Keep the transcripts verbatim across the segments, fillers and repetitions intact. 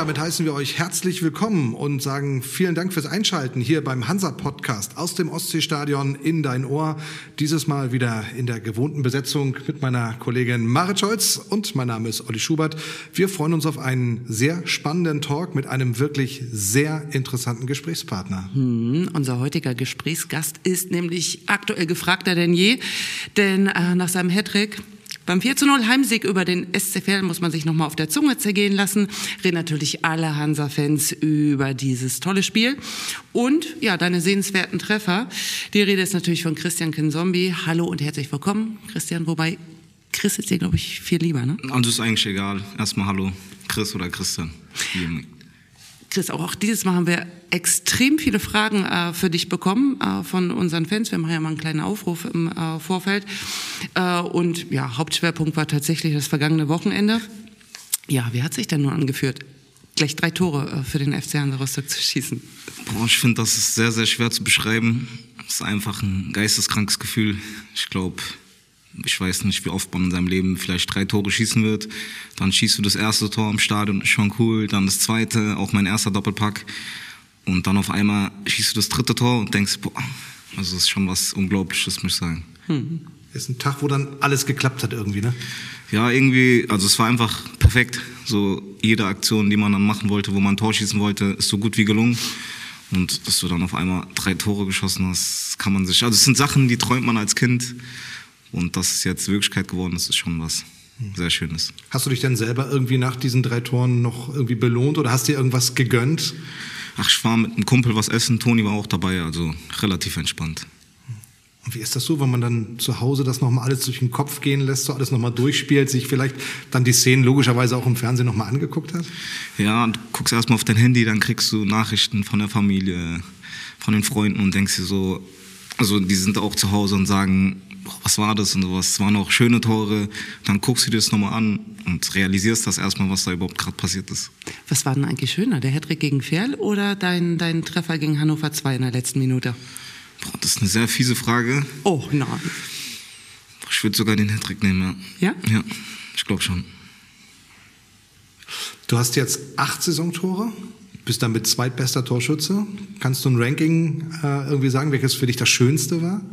damit heißen wir euch herzlich willkommen und sagen vielen Dank fürs Einschalten hier beim Hansa-Podcast aus dem Ostseestadion in dein Ohr. Dieses Mal wieder in der gewohnten Besetzung mit meiner Kollegin Marit Scholz und mein Name ist Olli Schubert. Wir freuen uns auf einen sehr spannenden Talk mit einem wirklich sehr interessanten Gesprächspartner. Hm, unser heutiger Gesprächsgast ist nämlich aktuell gefragter denn je, denn äh, nach seinem Hattrick beim vier zu null Heimsieg über den S C Verl muss man sich nochmal auf der Zunge zergehen lassen. Reden natürlich alle Hansa-Fans über dieses tolle Spiel. Und ja, deine sehenswerten Treffer. Die Rede ist natürlich von Christian Kinzombie. Hallo und herzlich willkommen, Christian. Wobei, Chris ist dir, glaube ich, viel lieber, ne? Also ist eigentlich egal. Erstmal hallo, Chris oder Christian. Chris, auch dieses Mal haben wir extrem viele Fragen äh, für dich bekommen äh, von unseren Fans. Wir machen ja mal einen kleinen Aufruf im äh, Vorfeld. Äh, und ja, Hauptschwerpunkt war tatsächlich das vergangene Wochenende. Ja, wie hat sich denn nun angeführt, gleich drei Tore äh, für den F C Hansa Rostock zu schießen? Boah, ich finde, das ist sehr, sehr schwer zu beschreiben. Es ist einfach ein geisteskrankes Gefühl. Ich glaube, ich weiß nicht, wie oft man in seinem Leben vielleicht drei Tore schießen wird. Dann schießt du das erste Tor im Stadion, ist schon cool. Dann das zweite, auch mein erster Doppelpack. Und dann auf einmal schießt du das dritte Tor und denkst, boah, also das ist schon was Unglaubliches, muss ich sagen. Hm. Ist ein Tag, wo dann alles geklappt hat irgendwie, ne? Ja, irgendwie, also es war einfach perfekt. So jede Aktion, die man dann machen wollte, wo man ein Tor schießen wollte, ist so gut wie gelungen. Und dass du dann auf einmal drei Tore geschossen hast, kann man sich, also es sind Sachen, die träumt man als Kind. Und dass es jetzt Wirklichkeit geworden ist, ist schon was sehr Schönes. Hast du dich denn selber irgendwie nach diesen drei Toren noch irgendwie belohnt oder hast dir irgendwas gegönnt? Ach, ich war mit einem Kumpel was essen, Toni war auch dabei, also relativ entspannt. Und wie ist das so, wenn man dann zu Hause das nochmal alles durch den Kopf gehen lässt, so alles nochmal durchspielt, sich vielleicht dann die Szenen logischerweise auch im Fernsehen nochmal angeguckt hat? Ja, du guckst erstmal auf dein Handy, dann kriegst du Nachrichten von der Familie, von den Freunden und denkst dir so, also die sind auch zu Hause und sagen, was war das und sowas, es waren auch schöne Tore, dann guckst du dir das nochmal an und realisierst das erstmal, was da überhaupt gerade passiert ist. Was war denn eigentlich schöner, der Hattrick gegen Verl oder dein, dein Treffer gegen Hannover zwei in der letzten Minute? Boah, das ist eine sehr fiese Frage. Oh nein. Ich würde sogar den Hattrick nehmen, ja. Ja? Ja, ich glaube schon. Du hast jetzt acht Saisontore, bist damit zweitbester Torschütze. Kannst du ein Ranking äh, irgendwie sagen, welches für dich das Schönste war?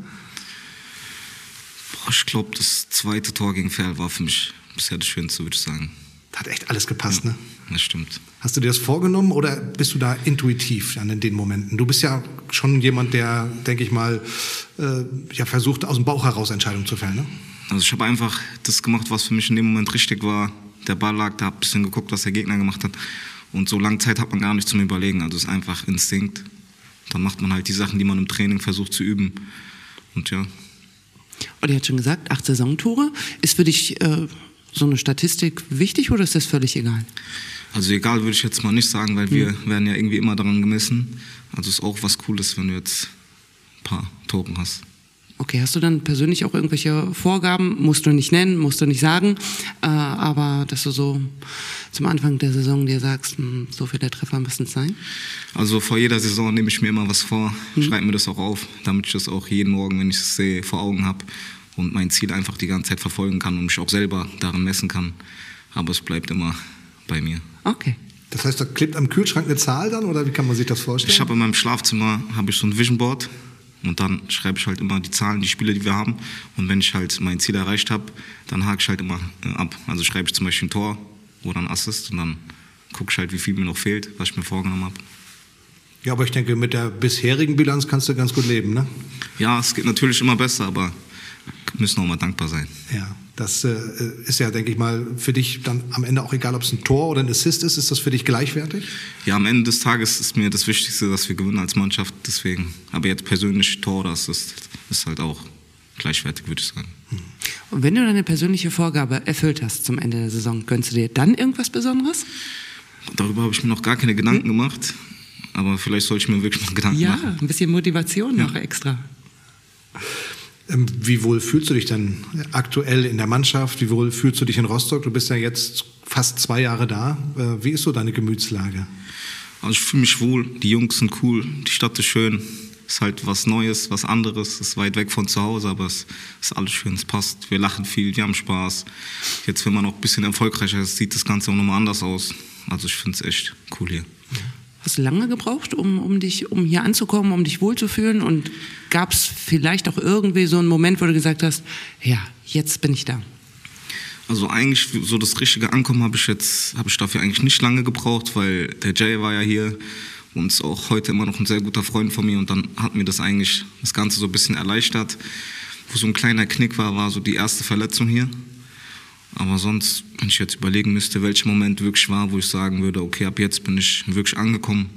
Ich glaube, das zweite Tor gegen Verl war für mich bisher das Schönste, würde ich sagen. Hat echt alles gepasst, ja, ne? Das stimmt. Hast du dir das vorgenommen oder bist du da intuitiv dann in den Momenten? Du bist ja schon jemand, der, denke ich mal, äh, ja, versucht, aus dem Bauch heraus Entscheidungen zu fällen, ne? Also ich habe einfach das gemacht, was für mich in dem Moment richtig war. Der Ball lag, da habe ein bisschen geguckt, was der Gegner gemacht hat. Und so lange Zeit hat man gar nicht zum Überlegen. Also es ist einfach Instinkt. Dann macht man halt die Sachen, die man im Training versucht zu üben. Und ja. Und ihr habt schon gesagt, acht Saisontore. Ist für dich äh, so eine Statistik wichtig oder ist das völlig egal? Also egal würde ich jetzt mal nicht sagen, weil wir hm. werden ja irgendwie immer daran gemessen. Also ist auch was Cooles, wenn du jetzt ein paar Tore hast. Okay, hast du dann persönlich auch irgendwelche Vorgaben? Musst du nicht nennen, musst du nicht sagen. Äh, aber dass du so zum Anfang der Saison dir sagst, mh, so viele Treffer müssen es sein? Also vor jeder Saison nehme ich mir immer was vor, hm. schreibe mir das auch auf, damit ich das auch jeden Morgen, wenn ich es sehe, vor Augen habe und mein Ziel einfach die ganze Zeit verfolgen kann und mich auch selber daran messen kann. Aber es bleibt immer bei mir. Okay. Das heißt, da klebt am Kühlschrank eine Zahl dann oder wie kann man sich das vorstellen? Ich habe in meinem Schlafzimmer habe ich so ein Vision Board. Und dann schreibe ich halt immer die Zahlen, die Spiele, die wir haben. Und wenn ich halt mein Ziel erreicht habe, dann hake ich halt immer äh, ab. Also schreibe ich zum Beispiel ein Tor oder ein Assist und dann gucke ich halt, wie viel mir noch fehlt, was ich mir vorgenommen habe. Ja, aber ich denke, mit der bisherigen Bilanz kannst du ganz gut leben, ne? Ja, es geht natürlich immer besser, aber wir müssen auch mal dankbar sein. Ja, das äh, ist ja, denke ich mal, für dich dann am Ende auch egal, ob es ein Tor oder ein Assist ist. Ist das für dich gleichwertig? Ja, am Ende des Tages ist mir das Wichtigste, dass wir gewinnen als Mannschaft. Deswegen, aber jetzt persönlich Tor oder Assist ist halt auch gleichwertig, würde ich sagen. Und wenn du deine persönliche Vorgabe erfüllt hast zum Ende der Saison, gönnst du dir dann irgendwas Besonderes? Darüber habe ich mir noch gar keine Gedanken hm? gemacht. Aber vielleicht sollte ich mir wirklich mal Gedanken ja, machen. Ja, ein bisschen Motivation ja. noch extra. Wie wohl fühlst du dich denn aktuell in der Mannschaft? Wie wohl fühlst du dich in Rostock? Du bist ja jetzt fast zwei Jahre da. Wie ist so deine Gemütslage? Also ich fühle mich wohl. Die Jungs sind cool. Die Stadt ist schön. Ist halt was Neues, was anderes. Ist weit weg von zu Hause, aber es ist alles schön. Es passt. Wir lachen viel, wir haben Spaß. Jetzt, wenn man auch ein bisschen erfolgreicher ist, sieht das Ganze auch nochmal anders aus. Also ich finde es echt cool hier. Hast du lange gebraucht, um, um, dich, um hier anzukommen, um dich wohlzufühlen? Und gab es vielleicht auch irgendwie so einen Moment, wo du gesagt hast, ja, jetzt bin ich da? Also eigentlich so das richtige Ankommen habe ich jetzt, habe ich dafür eigentlich nicht lange gebraucht, weil der Jay war ja hier und ist auch heute immer noch ein sehr guter Freund von mir und dann hat mir das eigentlich das Ganze so ein bisschen erleichtert. Wo so ein kleiner Knick war, war so die erste Verletzung hier. Aber sonst, wenn ich jetzt überlegen müsste, welcher Moment wirklich war, wo ich sagen würde, okay, ab jetzt bin ich wirklich angekommen.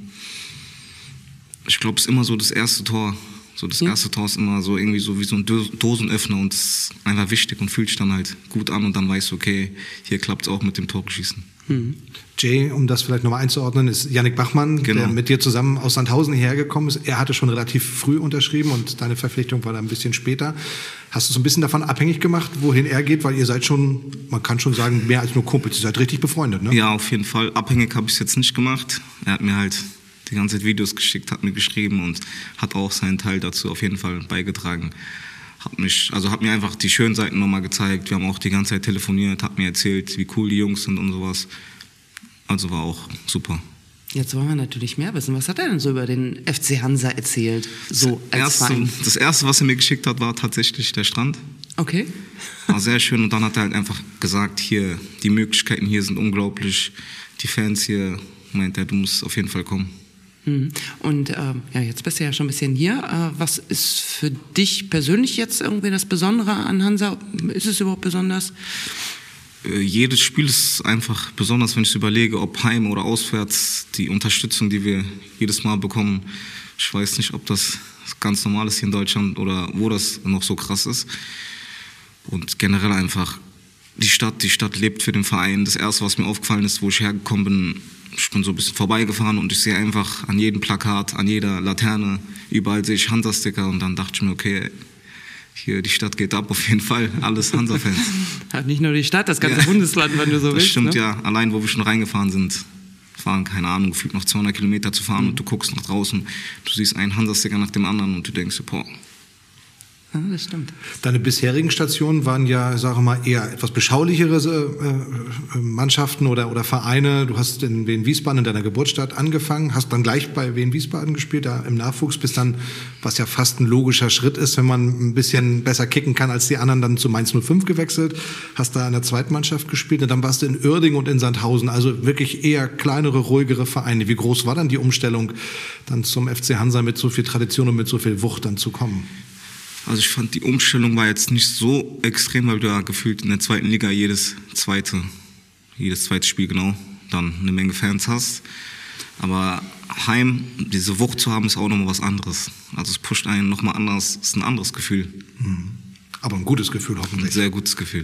Ich glaube, es ist immer so das erste Tor. So das erste Tor ist immer so irgendwie so wie so ein Dosenöffner und es ist einfach wichtig und fühlt sich dann halt gut an und dann weißt du, okay, hier klappt es auch mit dem Torschießen. Hm. Jay, um das vielleicht nochmal einzuordnen, ist Yannick Bachmann, genau. Der mit dir zusammen aus Sandhausen hierher gekommen ist. Er hatte schon relativ früh unterschrieben und deine Verpflichtung war dann ein bisschen später. Hast du so ein bisschen davon abhängig gemacht, wohin er geht? Weil ihr seid schon, man kann schon sagen, mehr als nur Kumpels. Ihr seid richtig befreundet, ne? Ja, auf jeden Fall. Abhängig habe ich es jetzt nicht gemacht. Er hat mir halt die ganze Zeit Videos geschickt, hat mir geschrieben und hat auch seinen Teil dazu auf jeden Fall beigetragen. Hat mich, also hat mir einfach die schönen Seiten nochmal gezeigt. Wir haben auch die ganze Zeit telefoniert, hat mir erzählt, wie cool die Jungs sind und sowas. Also war auch super. Jetzt wollen wir natürlich mehr wissen. Was hat er denn so über den F C Hansa erzählt? So das, als erste, das erste, was er mir geschickt hat, war tatsächlich der Strand. Okay. War sehr schön und dann hat er halt einfach gesagt, hier, die Möglichkeiten hier sind unglaublich. Die Fans hier, meint er, du musst auf jeden Fall kommen. Und äh, ja, jetzt bist du ja schon ein bisschen hier. Äh, was ist für dich persönlich jetzt irgendwie das Besondere an Hansa? Ist es überhaupt besonders? Äh, jedes Spiel ist einfach besonders, wenn ich überlege, ob heim oder auswärts, die Unterstützung, die wir jedes Mal bekommen. Ich weiß nicht, ob das ganz normal ist hier in Deutschland oder wo das noch so krass ist. Und generell einfach die Stadt, die Stadt lebt für den Verein. Das Erste, was mir aufgefallen ist, wo ich hergekommen bin, ich bin so ein bisschen vorbeigefahren und ich sehe einfach an jedem Plakat, an jeder Laterne, überall sehe ich Hansa-Sticker und dann dachte ich mir, okay, hier die Stadt geht ab, auf jeden Fall, alles Hansa-Fans. Nicht nur die Stadt, das ganze ja. Bundesland, wenn du so das willst. Das stimmt, ne? Ja. Allein, wo wir schon reingefahren sind, waren, keine Ahnung, gefühlt noch zweihundert Kilometer zu fahren mhm. und du guckst nach draußen, du siehst einen Hansa-Sticker nach dem anderen und du denkst, boah. Ja, das stimmt. Deine bisherigen Stationen waren ja, sage ich mal, eher etwas beschaulichere äh, Mannschaften oder, oder Vereine. Du hast in Wien-Wiesbaden in deiner Geburtsstadt angefangen, hast dann gleich bei Wien-Wiesbaden gespielt, da im Nachwuchs, bis dann, was ja fast ein logischer Schritt ist, wenn man ein bisschen besser kicken kann als die anderen, dann zu Mainz null fünf gewechselt, hast da in der Zweitmannschaft gespielt und dann warst du in Uerdingen und in Sandhausen, also wirklich eher kleinere, ruhigere Vereine. Wie groß war dann die Umstellung, dann zum F C Hansa mit so viel Tradition und mit so viel Wucht dann zu kommen? Also ich fand, die Umstellung war jetzt nicht so extrem, weil du ja gefühlt in der zweiten Liga jedes zweite, jedes zweite Spiel genau dann eine Menge Fans hast. Aber heim, diese Wucht zu haben, ist auch nochmal was anderes. Also es pusht einen nochmal anders, ist ein anderes Gefühl. Aber ein gutes Gefühl hoffentlich. Ein sehr gutes Gefühl.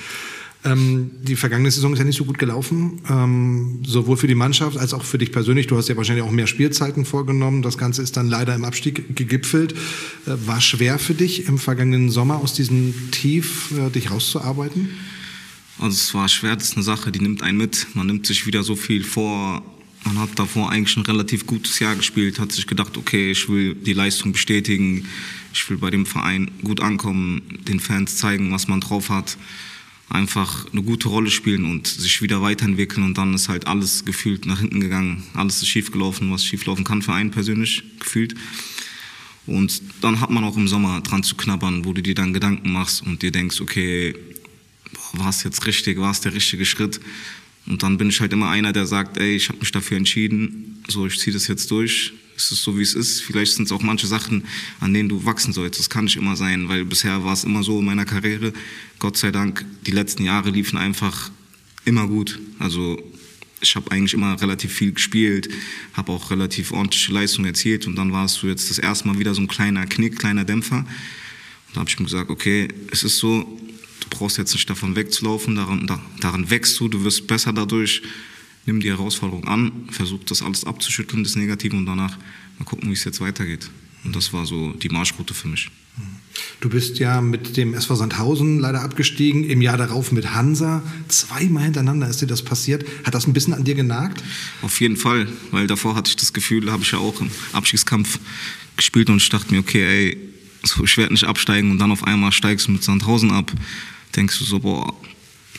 Ähm, die vergangene Saison ist ja nicht so gut gelaufen, ähm, sowohl für die Mannschaft als auch für dich persönlich. Du hast ja wahrscheinlich auch mehr Spielzeiten vorgenommen. Das Ganze ist dann leider im Abstieg gegipfelt. Äh, war schwer für dich im vergangenen Sommer aus diesem Tief äh, dich rauszuarbeiten? Also es war schwer, das ist eine Sache, die nimmt einen mit. Man nimmt sich wieder so viel vor. Man hat davor eigentlich ein relativ gutes Jahr gespielt, hat sich gedacht, okay, ich will die Leistung bestätigen, ich will bei dem Verein gut ankommen, den Fans zeigen, was man drauf hat. Einfach eine gute Rolle spielen und sich wieder weiterentwickeln und dann ist halt alles gefühlt nach hinten gegangen. Alles ist schiefgelaufen, was schieflaufen kann für einen persönlich gefühlt. Und dann hat man auch im Sommer dran zu knabbern, wo du dir dann Gedanken machst und dir denkst, okay, war es jetzt richtig, war es der richtige Schritt? Und dann bin ich halt immer einer, der sagt, ey, ich habe mich dafür entschieden, so ich ziehe das jetzt durch. Es ist so, wie es ist. Vielleicht sind es auch manche Sachen, an denen du wachsen sollst. Das kann nicht immer sein, weil bisher war es immer so in meiner Karriere. Gott sei Dank, die letzten Jahre liefen einfach immer gut. Also ich habe eigentlich immer relativ viel gespielt, habe auch relativ ordentliche Leistungen erzielt und dann war es so jetzt das erste Mal wieder so ein kleiner Knick, kleiner Dämpfer. Und da habe ich mir gesagt, okay, es ist so, du brauchst jetzt nicht davon wegzulaufen, daran, da, daran wächst du, du wirst besser dadurch. Nimm die Herausforderung an, versuch das alles abzuschütteln, das Negative und danach mal gucken, wie es jetzt weitergeht. Und das war so die Marschroute für mich. Du bist ja mit dem S V Sandhausen leider abgestiegen, im Jahr darauf mit Hansa. Zweimal hintereinander ist dir das passiert. Hat das ein bisschen an dir genagt? Auf jeden Fall, weil davor hatte ich das Gefühl, da habe ich ja auch im Abstiegskampf gespielt und ich dachte mir, okay, ey, so, ich werde nicht absteigen und dann auf einmal steigst du mit Sandhausen ab. Denkst du so, boah,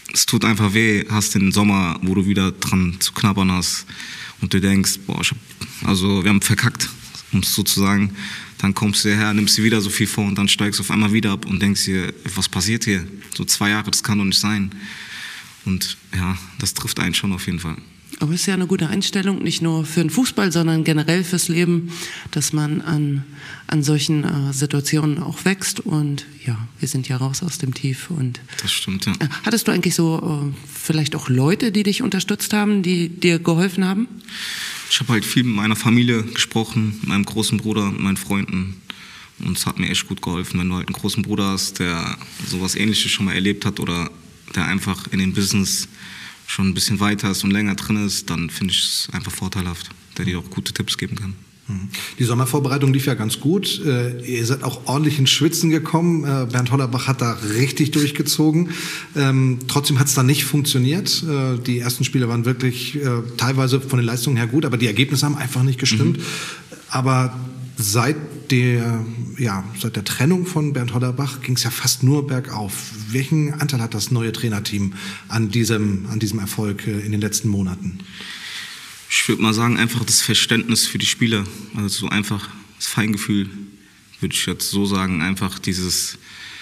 es tut einfach weh, hast den Sommer, wo du wieder dran zu knabbern hast und du denkst, boah, ich hab, also wir haben verkackt, um es so zu sagen. Dann kommst du hierher, nimmst dir wieder so viel vor und dann steigst du auf einmal wieder ab und denkst dir, was passiert hier? So zwei Jahre, das kann doch nicht sein. Und ja, das trifft einen schon auf jeden Fall. Aber es ist ja eine gute Einstellung, nicht nur für den Fußball, sondern generell fürs Leben, dass man an, an solchen äh, Situationen auch wächst. Und ja, wir sind ja raus aus dem Tief. Und das stimmt, ja. Äh, hattest du eigentlich so äh, vielleicht auch Leute, die dich unterstützt haben, die dir geholfen haben? Ich habe halt viel mit meiner Familie gesprochen, mit meinem großen Bruder, mit meinen Freunden. Und es hat mir echt gut geholfen, wenn du halt einen großen Bruder hast, der sowas Ähnliches schon mal erlebt hat oder der einfach in dem Business schon ein bisschen weiter ist und länger drin ist, dann finde ich es einfach vorteilhaft, der dir auch gute Tipps geben kann. Die Sommervorbereitung lief ja ganz gut. Ihr seid auch ordentlich ins Schwitzen gekommen. Bernd Hollerbach hat da richtig durchgezogen. Trotzdem hat es dann nicht funktioniert. Die ersten Spiele waren wirklich teilweise von den Leistungen her gut, aber die Ergebnisse haben einfach nicht gestimmt. Mhm. Aber seit der, ja, seit der Trennung von Bernd Hollerbach ging es ja fast nur bergauf. Welchen Anteil hat das neue Trainerteam an diesem, an diesem Erfolg in den letzten Monaten? Ich würde mal sagen, einfach das Verständnis für die Spieler. Also so einfach das Feingefühl, würde ich jetzt so sagen. Einfach dieses,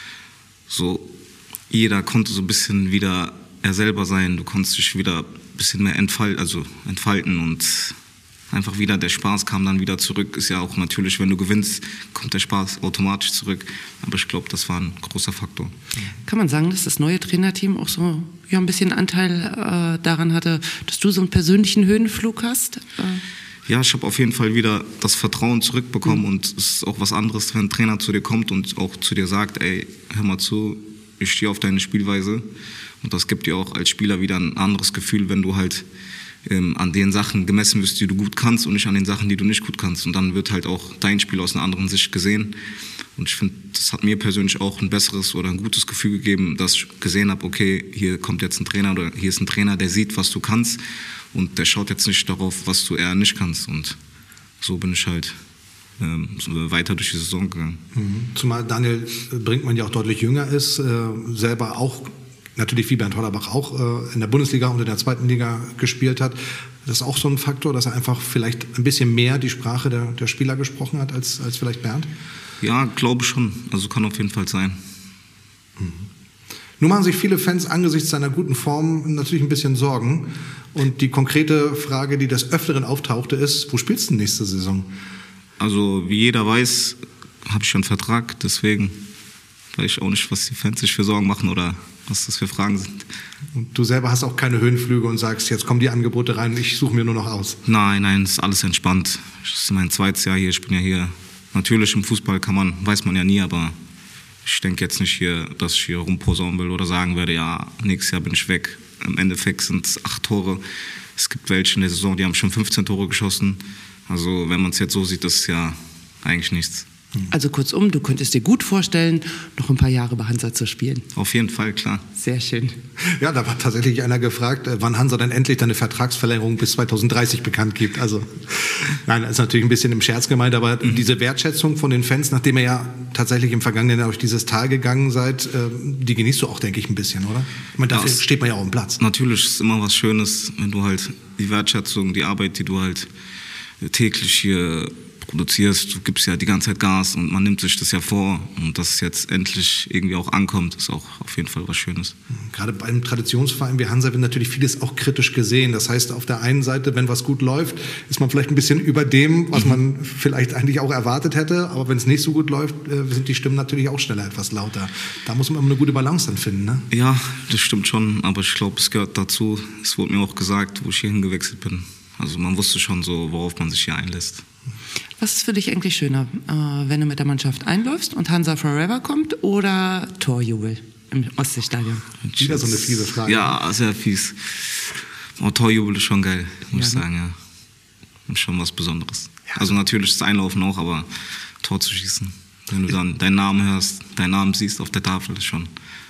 so, jeder konnte so ein bisschen wieder er selber sein. Du konntest dich wieder ein bisschen mehr entfalten, also entfalten und einfach wieder, der Spaß kam dann wieder zurück. Ist ja auch natürlich, wenn du gewinnst, kommt der Spaß automatisch zurück. Aber ich glaube, das war ein großer Faktor. Kann man sagen, dass das neue Trainerteam auch so ja, ein bisschen Anteil äh, daran hatte, dass du so einen persönlichen Höhenflug hast? Äh Ja, ich habe auf jeden Fall wieder das Vertrauen zurückbekommen. Mhm. Und es ist auch was anderes, wenn ein Trainer zu dir kommt und auch zu dir sagt, ey, hör mal zu, ich stehe auf deine Spielweise. Und das gibt dir auch als Spieler wieder ein anderes Gefühl, wenn du halt ähm, an den Sachen gemessen wirst, die du gut kannst und nicht an den Sachen, die du nicht gut kannst. Und dann wird halt auch dein Spiel aus einer anderen Sicht gesehen. Und ich finde, das hat mir persönlich auch ein besseres oder ein gutes Gefühl gegeben, dass ich gesehen habe, okay, hier kommt jetzt ein Trainer oder hier ist ein Trainer, der sieht, was du kannst und der schaut jetzt nicht darauf, was du eher nicht kannst. Und so bin ich halt ähm, so weiter durch die Saison gegangen. Zumal Daniel Brinkmann ja auch deutlich jünger ist, äh, selber auch natürlich wie Bernd Hollerbach auch äh, in der Bundesliga und in der zweiten Liga gespielt hat. Das ist auch so ein Faktor, dass er einfach vielleicht ein bisschen mehr die Sprache der, der Spieler gesprochen hat als, als vielleicht Bernd? Ja, glaube schon. Also kann auf jeden Fall sein. Mhm. Nun machen sich viele Fans angesichts seiner guten Form natürlich ein bisschen Sorgen. Und die konkrete Frage, die des Öfteren auftauchte, ist, wo spielst du nächste Saison? Also wie jeder weiß, habe ich schon einen Vertrag. Deswegen weiß ich auch nicht, was die Fans sich für Sorgen machen oder was das für Fragen sind. Und du selber hast auch keine Höhenflüge und sagst, jetzt kommen die Angebote rein, ich suche mir nur noch aus. Nein, nein, es ist alles entspannt. Das ist mein zweites Jahr hier, ich bin ja hier. Natürlich im Fußball kann man, weiß man ja nie, aber ich denke jetzt nicht hier, dass ich hier rumposaunen will oder sagen werde, ja, nächstes Jahr bin ich weg. Im Endeffekt sind es acht Tore. Es gibt welche in der Saison, die haben schon fünfzehn Tore geschossen. Also wenn man es jetzt so sieht, das ist ja eigentlich nichts. Also kurzum, du könntest dir gut vorstellen, noch ein paar Jahre bei Hansa zu spielen. Auf jeden Fall, klar. Sehr schön. Ja, da war tatsächlich einer gefragt, wann Hansa denn endlich eine Vertragsverlängerung bis zweitausenddreißig bekannt gibt. Also, nein, das ist natürlich ein bisschen im Scherz gemeint, aber mhm. diese Wertschätzung von den Fans, nachdem ihr ja tatsächlich im vergangenen Jahr durch dieses Tal gegangen seid, die genießt du auch, denke ich, ein bisschen, oder? Ich meine, dafür ja, steht man ja auch im Platz. Natürlich ist es immer was Schönes, wenn du halt die Wertschätzung, die Arbeit, die du halt täglich hier produzierst, du gibst ja die ganze Zeit Gas und man nimmt sich das ja vor und dass es jetzt endlich irgendwie auch ankommt, ist auch auf jeden Fall was Schönes. Gerade bei einem Traditionsverein wie Hansa wird natürlich vieles auch kritisch gesehen. Das heißt, auf der einen Seite, wenn was gut läuft, ist man vielleicht ein bisschen über dem, was man vielleicht eigentlich auch erwartet hätte, aber wenn es nicht so gut läuft, sind die Stimmen natürlich auch schneller etwas lauter. Da muss man immer eine gute Balance dann finden, ne? Ja, das stimmt schon, aber ich glaube, es gehört dazu. Es wurde mir auch gesagt, wo ich hierhin gewechselt bin. Also man wusste schon so, worauf man sich hier einlässt. Was ist für dich eigentlich schöner, äh, wenn du mit der Mannschaft einläufst und Hansa Forever kommt oder Torjubel im Ostseestadion? Wieder so eine fiese Frage. Ja, sehr fies. Oh, Torjubel ist schon geil, muss ich ja, sagen, ja. Ist schon was Besonderes. Ja. Also natürlich das Einlaufen auch, aber Tor zu schießen. Wenn du dann deinen Namen hörst, deinen Namen siehst auf der Tafel, ist schon,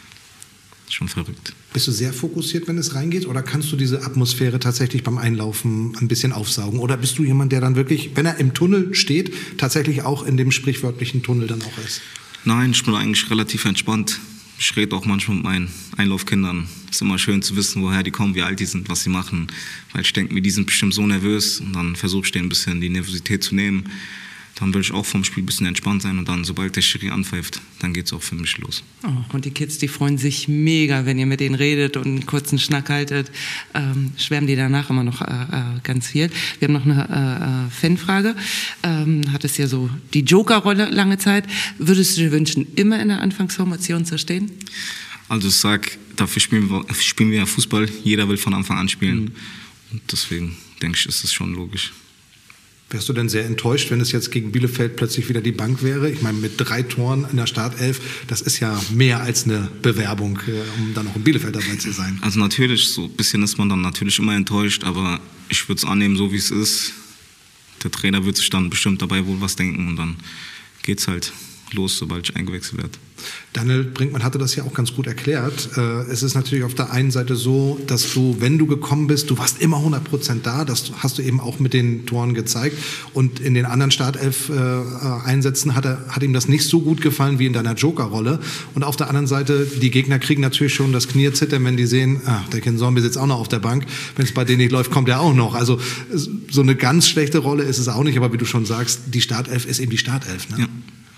schon verrückt. Bist du sehr fokussiert, wenn es reingeht, oder kannst du diese Atmosphäre tatsächlich beim Einlaufen ein bisschen aufsaugen? Oder bist du jemand, der dann wirklich, wenn er im Tunnel steht, tatsächlich auch in dem sprichwörtlichen Tunnel dann auch ist? Nein, ich bin eigentlich relativ entspannt. ich rede auch manchmal mit meinen Einlaufkindern. Es ist immer schön zu wissen, woher die kommen, wie alt die sind, was sie machen. Weil ich denke mir, die sind bestimmt so nervös. Und dann versuche ich denen ein bisschen die Nervosität zu nehmen. Dann will ich auch vom Spiel ein bisschen entspannt sein. Und dann, sobald der Schiri anpfeift, dann geht es auch für mich los. Oh, und die Kids, die freuen sich mega, wenn ihr mit denen redet und einen kurzen Schnack haltet. Ähm, schwärmen die danach immer noch äh, äh, ganz viel. Wir haben noch eine äh, Fanfrage. Ähm, hattest ja so die Joker-Rolle lange Zeit. Würdest du dir wünschen, immer in der Anfangsformation zu stehen? Also ich sag, dafür spielen wir, spielen wir ja Fußball. Jeder will von Anfang an spielen. Mhm. Und deswegen denke ich, ist es schon logisch. Wärst du denn sehr enttäuscht, wenn es jetzt gegen Bielefeld plötzlich wieder die Bank wäre? Ich meine, mit drei Toren in der Startelf, das ist ja mehr als eine Bewerbung, um dann auch in Bielefeld dabei zu sein. Also natürlich, so ein bisschen ist man dann natürlich immer enttäuscht, aber ich würde es annehmen, so wie es ist. Der Trainer wird sich dann bestimmt dabei wohl was denken und dann geht's halt los, sobald ich eingewechselt werde. Daniel Brinkmann hatte das ja auch ganz gut erklärt. Es ist natürlich auf der einen Seite so, dass du, wenn du gekommen bist, du warst immer hundert Prozent da. Das hast du eben auch mit den Toren gezeigt. Und in den anderen Startelf-Einsätzen hat, er, hat ihm das nicht so gut gefallen wie in deiner Joker-Rolle. Und auf der anderen Seite, die Gegner kriegen natürlich schon das Knie zittern, wenn die sehen, ah, der Ken Zombie sitzt auch noch auf der Bank. Wenn es bei denen nicht läuft, kommt er auch noch. Also so eine ganz schlechte Rolle ist es auch nicht. Aber wie du schon sagst, die Startelf ist eben die Startelf. Ne? Ja.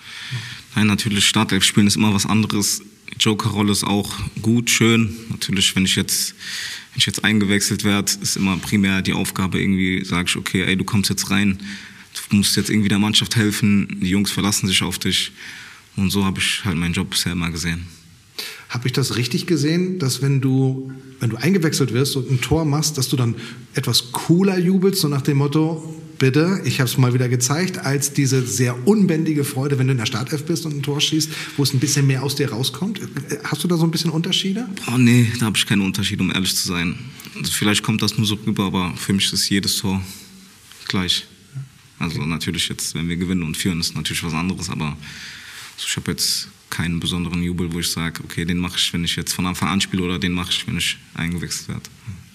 Nein, natürlich, Startelf spielen ist immer was anderes. Die Joker-Rolle ist auch gut, schön. Natürlich, wenn ich jetzt, wenn ich jetzt eingewechselt werde, ist immer primär die Aufgabe irgendwie, sage ich, okay, ey, du kommst jetzt rein, du musst jetzt irgendwie der Mannschaft helfen, die Jungs verlassen sich auf dich. Und so habe ich halt meinen Job bisher immer gesehen. Habe ich das richtig gesehen, dass wenn du, wenn du eingewechselt wirst und ein Tor machst, dass du dann etwas cooler jubelst, so nach dem Motto, bitte, ich habe es mal wieder gezeigt, als diese sehr unbändige Freude, wenn du in der Startelf bist und ein Tor schießt, wo es ein bisschen mehr aus dir rauskommt? Hast du da so ein bisschen Unterschiede? Oh nee, da habe ich keinen Unterschied, um ehrlich zu sein. Also vielleicht kommt das nur so rüber, aber für mich ist jedes Tor gleich. Also okay. Natürlich jetzt, wenn wir gewinnen und führen, ist natürlich was anderes, aber ich habe jetzt keinen besonderen Jubel, wo ich sage, okay, den mache ich, wenn ich jetzt von Anfang an spiele oder den mache ich, wenn ich eingewechselt werde.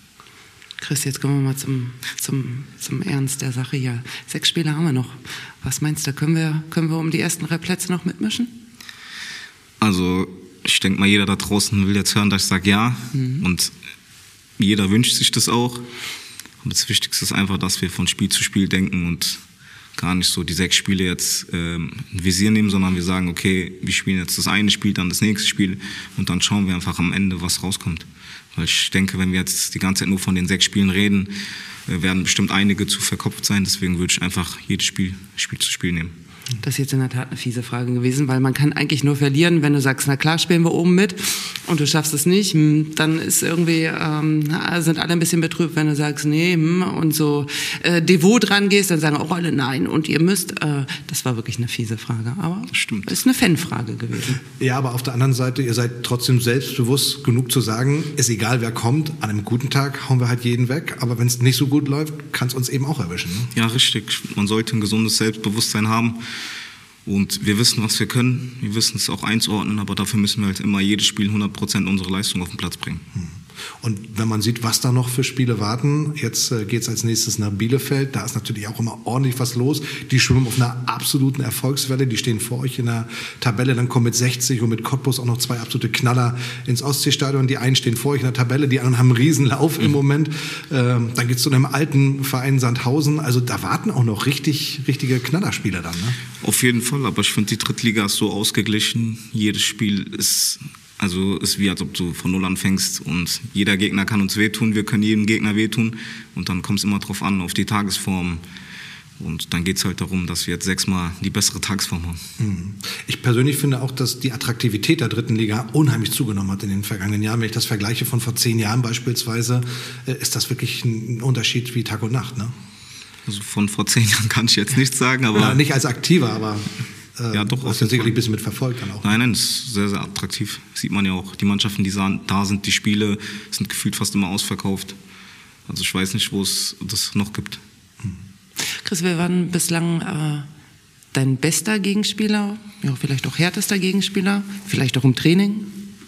Chris, jetzt kommen wir mal zum, zum, zum Ernst der Sache hier. Sechs Spiele haben wir noch. Was meinst du, können wir, können wir um die ersten drei Plätze noch mitmischen? Also ich denke mal, jeder da draußen will jetzt hören, dass ich sage ja. Mhm. Und jeder wünscht sich das auch. Aber das Wichtigste ist einfach, dass wir von Spiel zu Spiel denken und gar nicht so die sechs Spiele jetzt ähm, in Visier nehmen, sondern wir sagen, okay, wir spielen jetzt das eine Spiel, dann das nächste Spiel und dann schauen wir einfach am Ende, was rauskommt. Weil ich denke, wenn wir jetzt die ganze Zeit nur von den sechs Spielen reden, äh, werden bestimmt einige zu verkopft sein. Deswegen würde ich einfach jedes Spiel, Spiel zu Spiel nehmen. Das ist jetzt in der Tat eine fiese Frage gewesen, weil man kann eigentlich nur verlieren, wenn du sagst, na klar, spielen wir oben mit und du schaffst es nicht, dann ist irgendwie, ähm, sind alle ein bisschen betrübt, wenn du sagst, nee, und so äh, devot dran gehst, dann sagen auch alle nein und ihr müsst, äh, das war wirklich eine fiese Frage, aber das stimmt. Ist eine Fanfrage gewesen. Ja, aber auf der anderen Seite, ihr seid trotzdem selbstbewusst genug zu sagen, ist egal, wer kommt, an einem guten Tag hauen wir halt jeden weg, aber wenn es nicht so gut läuft, kann es uns eben auch erwischen. Ne? Ja, richtig. Man sollte ein gesundes Selbstbewusstsein haben. Und wir wissen, was wir können, wir wissen es auch einzuordnen, aber dafür müssen wir halt immer jedes Spiel hundert Prozent unsere Leistung auf den Platz bringen. Und wenn man sieht, was da noch für Spiele warten, jetzt äh, geht es als nächstes nach Bielefeld, da ist natürlich auch immer ordentlich was los. Die schwimmen auf einer absoluten Erfolgswelle, die stehen vor euch in der Tabelle, dann kommen mit sechzig und mit Cottbus auch noch zwei absolute Knaller ins Ostseestadion. Die einen stehen vor euch in der Tabelle, die anderen haben einen Riesenlauf im Moment. Ähm, dann geht es zu einem alten Verein Sandhausen, also da warten auch noch richtig, richtige Knallerspiele dann. Ne? Auf jeden Fall, aber ich finde, die Drittliga ist so ausgeglichen, jedes Spiel ist... Also ist wie, als ob du von Null anfängst und jeder Gegner kann uns wehtun, wir können jedem Gegner wehtun und dann kommt es immer drauf an, auf die Tagesform. Und dann geht es halt darum, dass wir jetzt sechsmal die bessere Tagesform haben. Ich persönlich finde auch, dass die Attraktivität der dritten Liga unheimlich zugenommen hat in den vergangenen Jahren. Wenn ich das vergleiche von vor zehn Jahren beispielsweise, ist das wirklich ein Unterschied wie Tag und Nacht, ne? Also von vor zehn Jahren kann ich jetzt nichts sagen, aber... Ja, nicht als Aktiver, aber... Äh, ja, doch. Hast du sicherlich ein bisschen mit verfolgt dann auch. Nein, nein, das ist sehr, sehr attraktiv. Das sieht man ja auch. Die Mannschaften, die da sind, die Spiele sind gefühlt fast immer ausverkauft. Also ich weiß nicht, wo es das noch gibt. Chris, wer war bislang äh, dein bester Gegenspieler? Ja, vielleicht auch härtester Gegenspieler? Vielleicht auch im Training?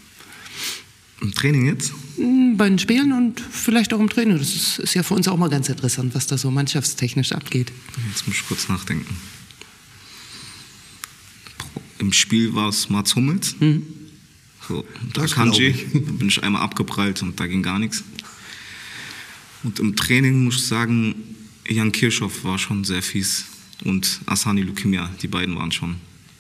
Im Training jetzt? Bei den Spielen und vielleicht auch im Training. Das ist, ist ja für uns auch mal ganz interessant, was da so mannschaftstechnisch abgeht. Jetzt muss ich kurz nachdenken. Im Spiel war es Mats Hummels. Mhm. So, Das Akanji, glaub ich. da bin ich einmal abgeprallt und da ging gar nichts. Und im Training muss ich sagen, Jan Kirchhoff war schon sehr fies und Asani Lukimia, die beiden waren schon.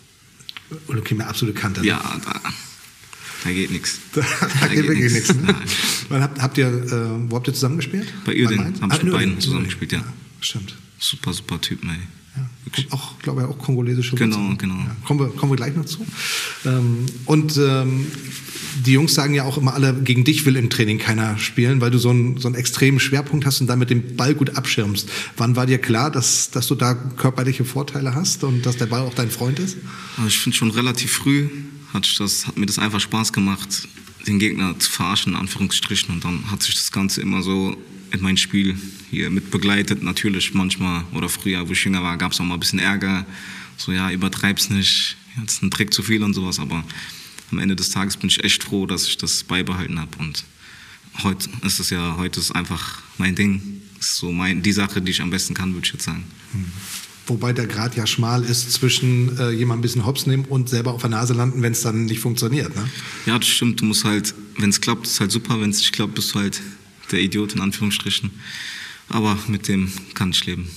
Lukimia, absolute Kante. Ne? Ja, da, da geht nichts. Da, da geht wirklich nichts. Ne? Wann habt, habt ihr, äh, wo habt ihr zusammen gespielt? Bei Uerdingen Mainz? haben wir Ah, mit in beiden Uerdingen. zusammen gespielt, ja. ja. Stimmt. Super, super Typ, ey. Ja. Und auch, glaube ich, auch kongolesische Genau, Wurzeln. genau. Ja, kommen, wir, kommen wir gleich noch zu. Ähm, und ähm, die Jungs sagen ja auch immer alle, gegen dich will im Training keiner spielen, weil du so einen, so einen extremen Schwerpunkt hast und damit den Ball gut abschirmst. Wann war dir klar, dass, dass du da körperliche Vorteile hast und dass der Ball auch dein Freund ist? Also ich finde schon relativ früh hat, ich das, hat mir das einfach Spaß gemacht, den Gegner zu verarschen, in Anführungsstrichen. Und dann hat sich das Ganze immer so in mein Spiel hier mit begleitet. Natürlich manchmal, oder früher, wo ich jünger war, gab es auch mal ein bisschen Ärger. So, ja, übertreib's nicht, jetzt ein Trick zu viel und sowas. Aber am Ende des Tages bin ich echt froh, dass ich das beibehalten habe. Und heute ist es ja, heute ist einfach mein Ding. Das ist so mein, die Sache, die ich am besten kann, würde ich jetzt sagen. Hm. Wobei der Grad ja schmal ist zwischen äh, jemand ein bisschen Hops nehmen und selber auf der Nase landen, wenn es dann nicht funktioniert. Ne? Ja, das stimmt. Du musst halt, wenn es klappt, ist es halt super. Wenn es nicht klappt, bist du halt der Idiot in Anführungsstrichen. Aber mit dem kann ich leben.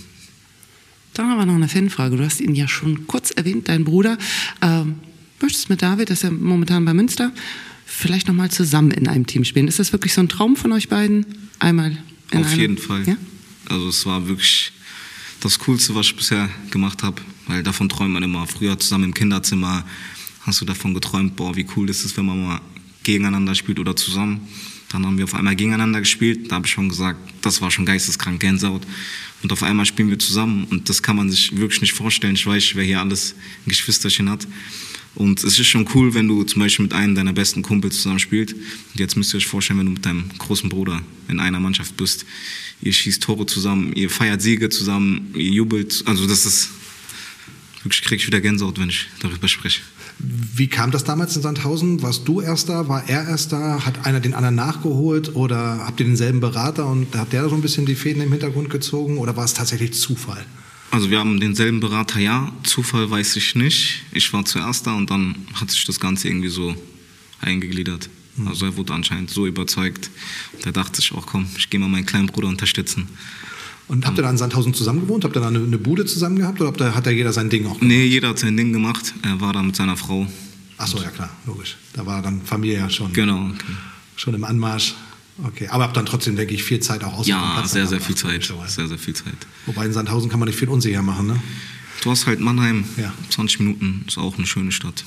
Dann haben wir noch eine Fanfrage. Du hast ihn ja schon kurz erwähnt, dein Bruder. Ähm, möchtest mit David, das ist ja momentan bei Münster, vielleicht nochmal zusammen in einem Team spielen? Ist das wirklich so ein Traum von euch beiden? Einmal in Auf einem? jeden Fall. Ja? Also es war wirklich das Coolste, was ich bisher gemacht habe. Weil davon träumt man immer. Früher zusammen im Kinderzimmer hast du davon geträumt, boah, wie cool ist es, wenn man mal gegeneinander spielt oder zusammen. Dann haben wir auf einmal gegeneinander gespielt. Da habe ich schon gesagt, das war schon geisteskrank, Gänsehaut. Und auf einmal spielen wir zusammen. Und das kann man sich wirklich nicht vorstellen. Ich weiß, wer hier alles ein Geschwisterchen hat. Und es ist schon cool, wenn du zum Beispiel mit einem deiner besten Kumpels zusammen spielst. Und jetzt müsst ihr euch vorstellen, wenn du mit deinem großen Bruder in einer Mannschaft bist. Ihr schießt Tore zusammen, ihr feiert Siege zusammen, ihr jubelt. Also das ist, wirklich kriege ich wieder Gänsehaut, wenn ich darüber spreche. Wie kam das damals in Sandhausen? Warst du erst da? War er erst da? Hat einer den anderen nachgeholt? Oder habt ihr denselben Berater und hat der so ein bisschen die Fäden im Hintergrund gezogen? Oder war es tatsächlich Zufall? Also wir haben denselben Berater, ja. Zufall weiß ich nicht. Ich war zuerst da und dann hat sich das Ganze irgendwie so eingegliedert. Mhm. Also er wurde anscheinend so überzeugt. Da dachte ich auch, komm, ich gehe mal meinen kleinen Bruder unterstützen. Und habt ihr da in Sandhausen zusammen gewohnt? Habt ihr da eine, eine Bude zusammen gehabt? Oder habt ihr, hat da jeder sein Ding auch gemacht? Nee, jeder hat sein Ding gemacht. Er war da mit seiner Frau. Ach so, ja klar, logisch. Da war dann Familie ja schon, Genau. Okay. schon im Anmarsch. Okay, aber habt dann trotzdem, denke ich, viel Zeit auch außer Ja, Platz sehr, sehr verbracht, viel Zeit. logischerweise. Sehr, sehr viel Zeit. Wobei in Sandhausen kann man nicht viel unsicher machen, ne? Du hast halt Mannheim, Ja. zwanzig Minuten, ist auch eine schöne Stadt.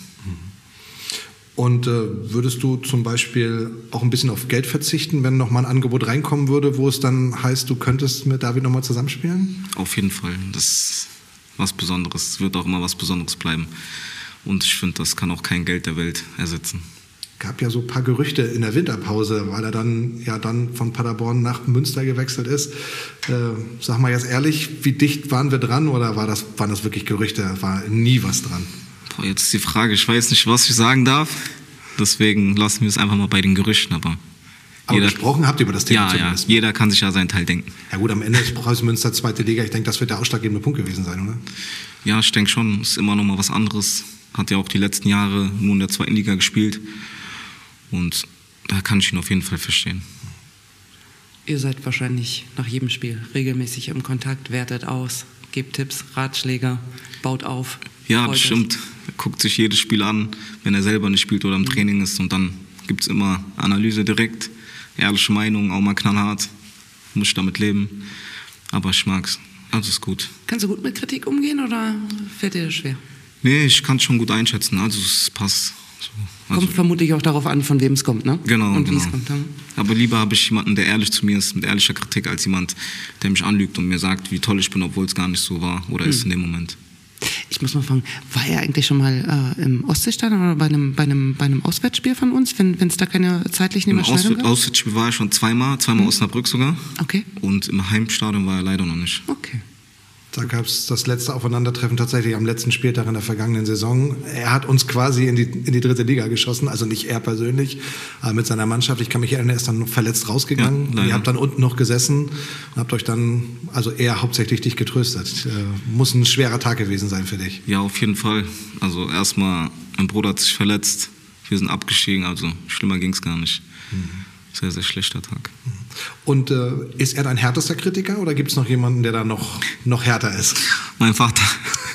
Und äh, würdest du zum Beispiel auch ein bisschen auf Geld verzichten, wenn noch mal ein Angebot reinkommen würde, wo es dann heißt, du könntest mit David noch mal zusammenspielen? Auf jeden Fall. Das ist was Besonderes. Es wird auch immer was Besonderes bleiben. Und ich finde, das kann auch kein Geld der Welt ersetzen. Gab ja so ein paar Gerüchte in der Winterpause, weil er dann ja dann von Paderborn nach Münster gewechselt ist. Äh, sag mal jetzt ehrlich, wie dicht waren wir dran oder war das, waren das wirklich Gerüchte? War nie was dran? Boah, jetzt ist die Frage, ich weiß nicht, was ich sagen darf. Deswegen lassen wir es einfach mal bei den Gerüchten. Aber, Aber jeder, gesprochen habt ihr über das Thema ja, ja, zumindest. jeder kann sich ja seinen Teil denken. Ja gut, am Ende ist Preußen Münster zweite Liga. Ich denke, das wird der ausschlaggebende Punkt gewesen sein, oder? Ja, ich denke schon, ist immer noch mal was anderes. Hat ja auch die letzten Jahre nur in der zweiten Liga gespielt. Und da kann ich ihn auf jeden Fall verstehen. Ihr seid wahrscheinlich nach jedem Spiel regelmäßig im Kontakt, wertet aus, gebt Tipps, Ratschläge, baut auf. Ja, freut das euch. stimmt. Er guckt sich jedes Spiel an, wenn er selber nicht spielt oder im Training ist. Und dann gibt es immer Analyse direkt, ehrliche Meinung, auch mal knallhart. Muss ich damit leben. Aber ich mag's. Also ist gut. Kannst du gut mit Kritik umgehen oder fällt dir das schwer? Nee, ich kann es schon gut einschätzen. Also es passt. So, also, Kommt vermutlich auch darauf an, von wem es kommt, ne? Genau, Und wie genau. es kommt. Dann. Aber lieber habe ich jemanden, der ehrlich zu mir ist, mit ehrlicher Kritik, als jemand, der mich anlügt und mir sagt, wie toll ich bin, obwohl es gar nicht so war oder ist in dem Moment. Ich muss mal fragen, war er eigentlich schon mal äh, im Ostseestadion oder bei einem, bei einem, bei einem Auswärtsspiel von uns, wenn es da keine zeitlichen Im Überschneidungen Auswär- gab? Auswärtsspiel war er schon zweimal, zweimal Osnabrück sogar. Okay, Und im Heimstadion war er leider noch nicht. okay. Da gab es das letzte Aufeinandertreffen tatsächlich am letzten Spieltag in der vergangenen Saison. Er hat uns quasi in die, in die dritte Liga geschossen, also nicht er persönlich, aber mit seiner Mannschaft. Ich kann mich erinnern, er ist dann noch verletzt rausgegangen. Ja, leider. Ihr habt dann unten noch gesessen und habt euch dann, also eher hauptsächlich dich getröstet. Äh, muss ein schwerer Tag gewesen sein für dich. Ja, auf jeden Fall. Also erstmal, mein Bruder hat sich verletzt. Wir sind abgestiegen, also schlimmer ging es gar nicht. Mhm. Sehr, sehr schlechter Tag. Und äh, ist er dein härtester Kritiker oder gibt es noch jemanden, der da noch, noch härter ist? Mein Vater.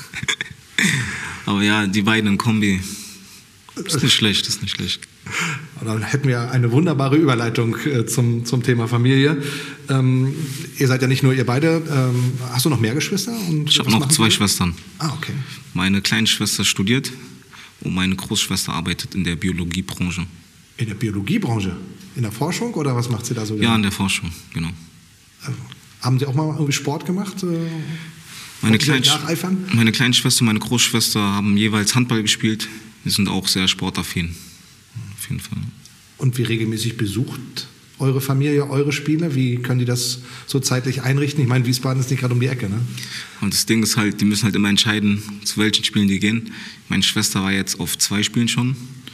Aber ja, die beiden in Kombi, ist nicht schlecht, ist nicht schlecht. Dann hätten wir eine wunderbare Überleitung äh, zum, zum Thema Familie. Ähm, ihr seid ja nicht nur ihr beide. Ähm, hast du noch mehr Geschwister? Und ich habe noch zwei Schwestern. Ah, okay. Meine kleine Schwester studiert und meine Großschwester arbeitet in der Biologiebranche. In der Biologiebranche? In der Forschung oder was macht sie da so? Ja, in der Forschung, genau. Also, haben Sie auch mal irgendwie Sport gemacht? Äh, meine, Klein meine kleine Schwester und meine Großschwester haben jeweils Handball gespielt. Die sind auch sehr sportaffin, auf jeden Fall. Und wie regelmäßig besucht eure Familie eure Spiele? Wie können die das so zeitlich einrichten? Ich meine, Wiesbaden ist nicht gerade um die Ecke, ne? Und das Ding ist halt, die müssen halt immer entscheiden, zu welchen Spielen die gehen. Meine Schwester war jetzt auf zwei Spielen schon.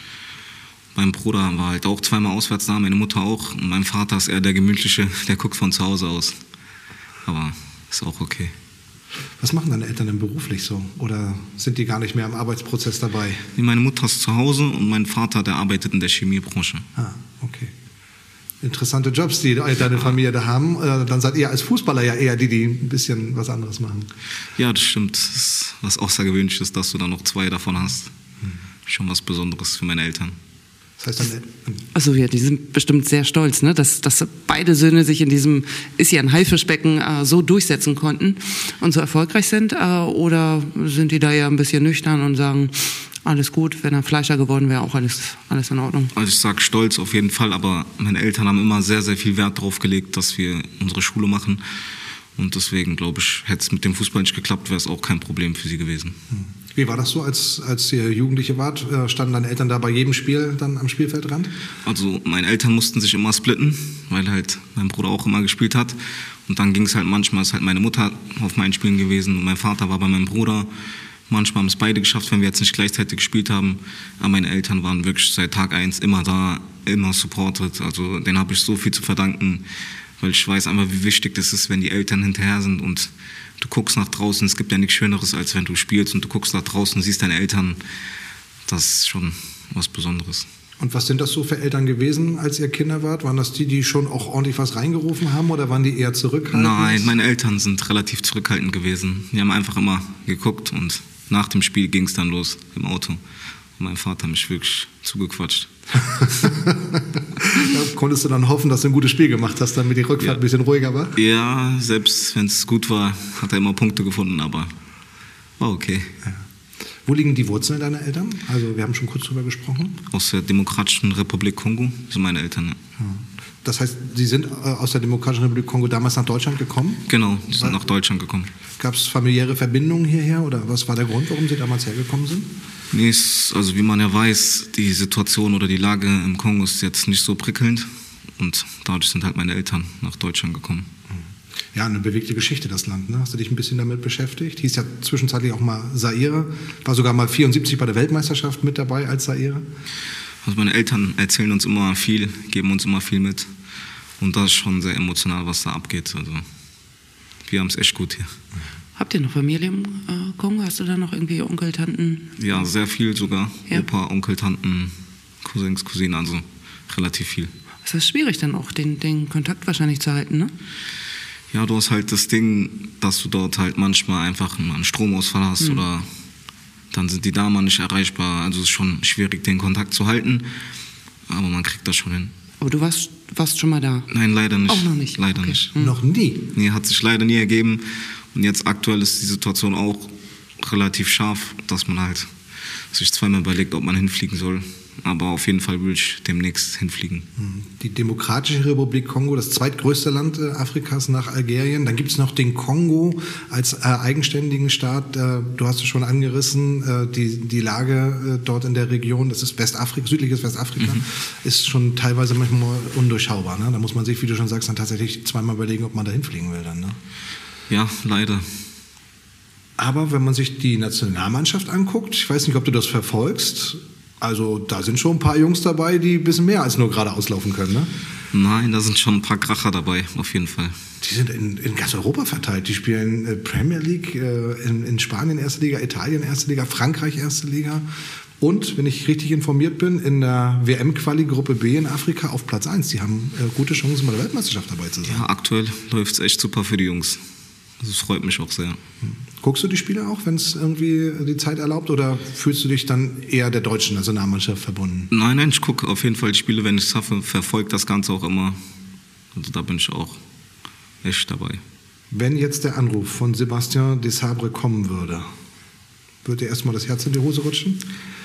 Mein Bruder war halt auch zweimal auswärts da, meine Mutter auch. Und mein Vater ist eher der Gemütliche, der guckt von zu Hause aus. Aber ist auch okay. Was machen deine Eltern denn beruflich so? Oder sind die gar nicht mehr im Arbeitsprozess dabei? Meine Mutter ist zu Hause und mein Vater, der arbeitet in der Chemiebranche. Ah, okay. Interessante Jobs, die deine Familie da haben. Dann seid ihr als Fußballer ja eher die, die ein bisschen was anderes machen. Ja, das stimmt. Das ist was Außergewöhnliches, dass du da noch zwei davon hast. Hm. Schon was Besonderes für meine Eltern. Das heißt dann, also ja, die sind bestimmt sehr stolz, ne? dass, dass beide Söhne sich in diesem, ist ja ein Haifischbecken, äh, so durchsetzen konnten und so erfolgreich sind. Äh, oder sind die da ja ein bisschen nüchtern und sagen, alles gut, wenn er Fleischer geworden wäre, auch alles, alles in Ordnung? Also ich sage stolz auf jeden Fall, aber meine Eltern haben immer sehr, sehr viel Wert darauf gelegt, dass wir unsere Schule machen. Und deswegen, glaube ich, hätte es mit dem Fußball nicht geklappt, wäre es auch kein Problem für sie gewesen. Wie war das so, als, als ihr Jugendliche wart? Standen deine Eltern da bei jedem Spiel dann am Spielfeldrand? Also meine Eltern mussten sich immer splitten, weil halt mein Bruder auch immer gespielt hat. Und dann ging es halt manchmal, ist halt meine Mutter auf meinen Spielen gewesen und mein Vater war bei meinem Bruder. Manchmal haben es beide geschafft, wenn wir jetzt nicht gleichzeitig gespielt haben. Aber meine Eltern waren wirklich seit Tag eins immer da, immer supported. Also denen habe ich so viel zu verdanken, weil ich weiß einfach, wie wichtig das ist, wenn die Eltern hinterher sind und du guckst nach draußen. Es gibt ja nichts Schöneres, als wenn du spielst und du guckst nach draußen und siehst deine Eltern. Das ist schon was Besonderes. Und was sind das so für Eltern gewesen, als ihr Kinder wart? Waren das die, die schon auch ordentlich was reingerufen haben oder waren die eher zurückhaltend? Nein, meine Eltern sind relativ zurückhaltend gewesen. Die haben einfach immer geguckt und nach dem Spiel ging es dann los im Auto. Und mein Vater hat mich wirklich zugequatscht. Da konntest du dann hoffen, dass du ein gutes Spiel gemacht hast, damit die Rückfahrt ja. ein bisschen ruhiger war? Ja, selbst wenn es gut war, hat er immer Punkte gefunden, aber war okay. Ja. Wo liegen die Wurzeln deiner Eltern? Also wir haben schon kurz drüber gesprochen. Aus der Demokratischen Republik Kongo sind meine Eltern, ja. Ja. Das heißt, Sie sind aus der Demokratischen Republik Kongo damals nach Deutschland gekommen? Genau, die sind nach Deutschland gekommen. Gab es familiäre Verbindungen hierher oder was war der Grund, warum Sie damals hergekommen sind? Nee, also wie man ja weiß, die Situation oder die Lage im Kongo ist jetzt nicht so prickelnd und dadurch sind halt meine Eltern nach Deutschland gekommen. Ja, eine bewegte Geschichte, das Land. Ne? Hast du dich ein bisschen damit beschäftigt? Hieß ja zwischenzeitlich auch mal Zaire, war sogar mal vierundsiebzig bei der Weltmeisterschaft mit dabei als Zaire. Also meine Eltern erzählen uns immer viel, geben uns immer viel mit und das ist schon sehr emotional, was da abgeht. Also wir haben es echt gut hier. Habt ihr noch Familie im äh, Kongo? Hast du da noch irgendwie Onkel, Tanten? Ja, sehr viel sogar. Ja. Opa, Onkel, Tanten, Cousins, Cousinen, also relativ viel. Es ist schwierig dann auch, den, den Kontakt wahrscheinlich zu halten, ne? Ja, du hast halt das Ding, dass du dort halt manchmal einfach einen Stromausfall hast mhm. oder dann sind die Damen nicht erreichbar. Also es ist schon schwierig, den Kontakt zu halten, aber man kriegt das schon hin. Aber du warst, warst schon mal da? Nein, leider nicht. Auch noch nicht? Leider okay. nicht. Mhm. Noch nie? Nee, hat sich leider nie ergeben. Und jetzt aktuell ist die Situation auch relativ scharf, dass man halt sich zweimal überlegt, ob man hinfliegen soll. Aber auf jeden Fall will ich demnächst hinfliegen. Die Demokratische Republik Kongo, das zweitgrößte Land äh, Afrikas nach Algerien. Dann gibt es noch den Kongo als äh, eigenständigen Staat. Äh, du hast es schon angerissen, äh, die, die Lage äh, dort in der Region, das ist Westafrika, südliches Westafrika, mhm. ist schon teilweise manchmal undurchschaubar. Ne? Da muss man sich, wie du schon sagst, dann tatsächlich zweimal überlegen, ob man da hinfliegen will. Dann, ne? Ja, leider. Aber wenn man sich die Nationalmannschaft anguckt, ich weiß nicht, ob du das verfolgst, also da sind schon ein paar Jungs dabei, die ein bisschen mehr als nur geradeaus laufen können, ne? Nein, da sind schon ein paar Kracher dabei, auf jeden Fall. Die sind in, in ganz Europa verteilt. Die spielen Premier League, in, in Spanien erste Liga, Italien erste Liga, Frankreich erste Liga Und, wenn ich richtig informiert bin, in der W M-Quali Gruppe B in Afrika auf Platz eins. Die haben äh, gute Chancen, bei der Weltmeisterschaft dabei zu sein. Ja, aktuell läuft es echt super für die Jungs. Das freut mich auch sehr. Guckst du die Spiele auch, wenn es irgendwie die Zeit erlaubt, oder fühlst du dich dann eher der deutschen Nationalmannschaft verbunden? Nein, nein, ich gucke auf jeden Fall die Spiele, wenn ich es schaffe, verfolge das Ganze auch immer. Also da bin ich auch echt dabei. Wenn jetzt der Anruf von Sébastien Desabre kommen würde, würde dir erstmal das Herz in die Hose rutschen?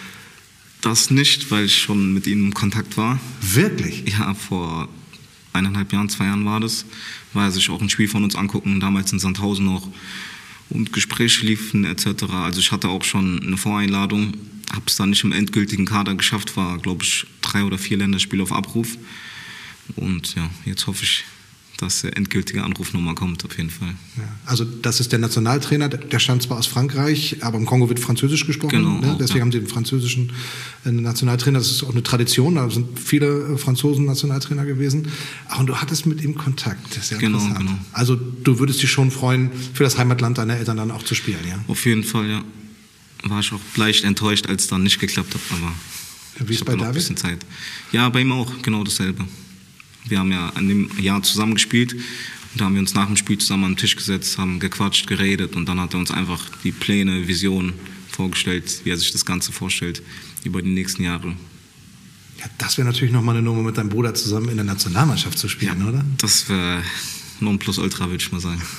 Das nicht, weil ich schon mit ihm in Kontakt war. Wirklich? Ja, vor eineinhalb Jahren, zwei Jahren war das. War er sich auch ein Spiel von uns angucken, damals in Sandhausen noch. Und Gespräche liefen et cetera. Also ich hatte auch schon eine Voreinladung, habe es dann nicht im endgültigen Kader geschafft, war, glaube ich, drei oder vier Länderspiele auf Abruf. Und ja, jetzt hoffe ich, dass der endgültige Anruf nochmal kommt, auf jeden Fall. Ja, also das ist der Nationaltrainer, der stammt zwar aus Frankreich, aber im Kongo wird Französisch gesprochen. Genau, ne? auch, Deswegen ja. haben sie den französischen äh, Nationaltrainer, das ist auch eine Tradition, da sind viele äh, Franzosen Nationaltrainer gewesen. Ach, und du hattest mit ihm Kontakt, das ist ja Genau, interessant. genau. Also du würdest dich schon freuen, für das Heimatland deiner Eltern dann auch zu spielen, ja? Auf jeden Fall, ja. War ich auch leicht enttäuscht, als es dann nicht geklappt hat, aber Wie ist ich bei habe noch ein David? bisschen Zeit. Ja, bei ihm auch genau dasselbe. Wir haben ja an dem Jahr zusammen gespielt. Und da haben wir uns nach dem Spiel zusammen am Tisch gesetzt, haben gequatscht, geredet und dann hat er uns einfach die Pläne, Visionen vorgestellt, wie er sich das Ganze vorstellt über die nächsten Jahre. Ja, das wäre natürlich nochmal eine Nummer, mit deinem Bruder zusammen in der Nationalmannschaft zu spielen, Ja, oder? Das wäre Nonplusultra, würde ich mal sagen.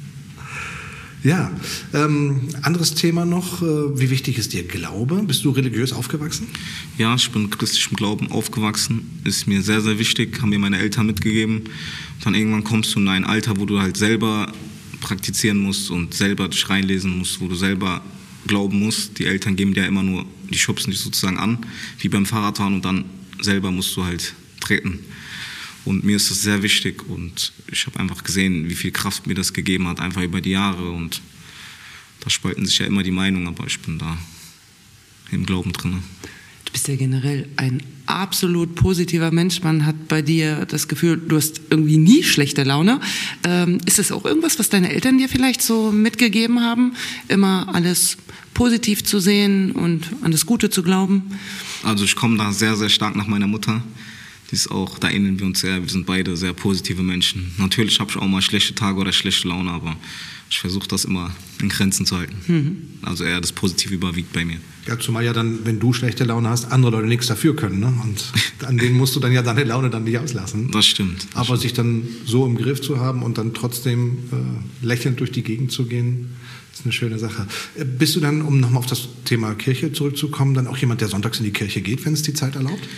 Ja, ähm, anderes Thema noch, äh, wie wichtig ist dir Glaube? Bist du religiös aufgewachsen? Ja, ich bin christlichem Glauben aufgewachsen, ist mir sehr, sehr wichtig, haben mir meine Eltern mitgegeben. Dann irgendwann kommst du in ein Alter, wo du halt selber praktizieren musst und selber dich reinlesen musst, wo du selber glauben musst. Die Eltern geben dir immer nur, die schubsen dich sozusagen an, wie beim Fahrradfahren, und dann selber musst du halt treten. Und mir ist das sehr wichtig und ich habe einfach gesehen, wie viel Kraft mir das gegeben hat, einfach über die Jahre. Und da spalten sich ja immer die Meinungen, aber ich bin da im Glauben drin. Du bist ja generell ein absolut positiver Mensch. Man hat bei dir das Gefühl, du hast irgendwie nie schlechte Laune. Ähm, ist es auch irgendwas, was deine Eltern dir vielleicht so mitgegeben haben? Immer alles positiv zu sehen und an das Gute zu glauben? Also ich komme da sehr, sehr stark nach meiner Mutter. Die ist auch, da ähneln wir uns sehr. Wir sind beide sehr positive Menschen. Natürlich habe ich auch mal schlechte Tage oder schlechte Laune, aber ich versuche das immer in Grenzen zu halten. Mhm. Also eher das Positive überwiegt bei mir. Ja, zumal ja dann, wenn du schlechte Laune hast, andere Leute nichts dafür können. Ne? Und an denen musst du dann ja deine Laune dann nicht auslassen. Das stimmt. Das aber stimmt. Sich dann so im Griff zu haben und dann trotzdem äh, lächelnd durch die Gegend zu gehen, ist eine schöne Sache. Äh, bist du dann, um nochmal auf das Thema Kirche zurückzukommen, dann auch jemand, der sonntags in die Kirche geht, wenn es die Zeit erlaubt?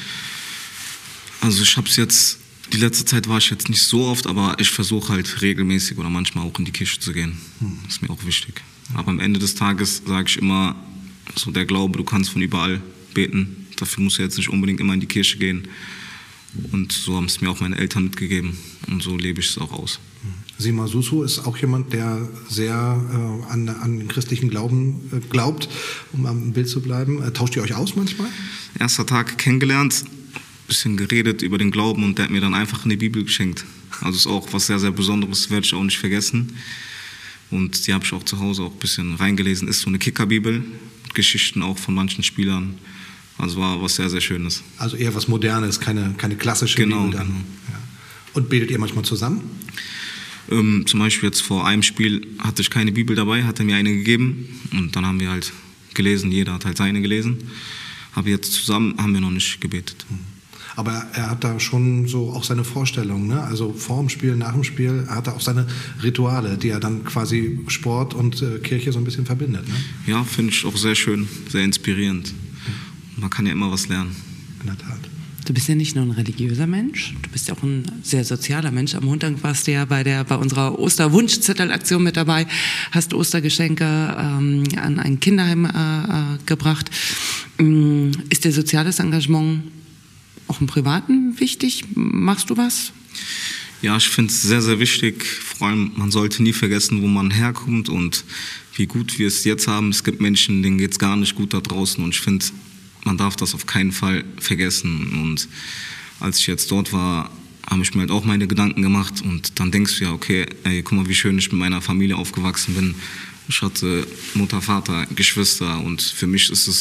Also ich habe es jetzt, die letzte Zeit war ich jetzt nicht so oft, aber ich versuche halt regelmäßig oder manchmal auch in die Kirche zu gehen. Das ist mir auch wichtig. Aber am Ende des Tages sage ich immer, so der Glaube, du kannst von überall beten. Dafür musst du jetzt nicht unbedingt immer in die Kirche gehen. Und so haben es mir auch meine Eltern mitgegeben. Und so lebe ich es auch aus. Sima Susu ist auch jemand, der sehr äh, an, an den christlichen Glauben äh, glaubt, um am Bild zu bleiben. Äh, tauscht ihr euch aus manchmal? Erster Tag kennengelernt, bisschen geredet über den Glauben und der hat mir dann einfach eine Bibel geschenkt. Also ist auch was sehr, sehr Besonderes, werde ich auch nicht vergessen. Und die habe ich auch zu Hause auch ein bisschen reingelesen. Ist so eine Kickerbibel, mit Geschichten auch von manchen Spielern. Also war was sehr, sehr Schönes. Also eher was Modernes, keine, keine klassische genau, Bibel dann. Genau. Ja. Und betet ihr manchmal zusammen? Ähm, zum Beispiel jetzt vor einem Spiel hatte ich keine Bibel dabei, hat er mir eine gegeben. Und dann haben wir halt gelesen, jeder hat halt seine gelesen. Aber jetzt zusammen haben wir noch nicht gebetet. Hm. Aber er hat da schon so auch seine Vorstellungen, ne? Also vor dem Spiel, nach dem Spiel, er hat da auch seine Rituale, die er dann quasi Sport und äh, Kirche so ein bisschen verbindet. Ne? Ja, finde ich auch sehr schön, sehr inspirierend. Man kann ja immer was lernen. In der Tat. Du bist ja nicht nur ein religiöser Mensch, du bist ja auch ein sehr sozialer Mensch. Am Montag warst du ja bei, der, bei unserer Osterwunschzettelaktion mit dabei, hast Ostergeschenke ähm, an ein Kinderheim äh, gebracht. Ähm, ist dir soziales Engagement auch im Privaten wichtig? Machst du was? Ja, ich finde es sehr, sehr wichtig. Vor allem, man sollte nie vergessen, wo man herkommt und wie gut wir es jetzt haben. Es gibt Menschen, denen geht es gar nicht gut da draußen und ich finde, man darf das auf keinen Fall vergessen. Und als ich jetzt dort war, habe ich mir halt auch meine Gedanken gemacht und dann denkst du ja, okay, ey, guck mal, wie schön ich mit meiner Familie aufgewachsen bin. Ich hatte Mutter, Vater, Geschwister und für mich ist es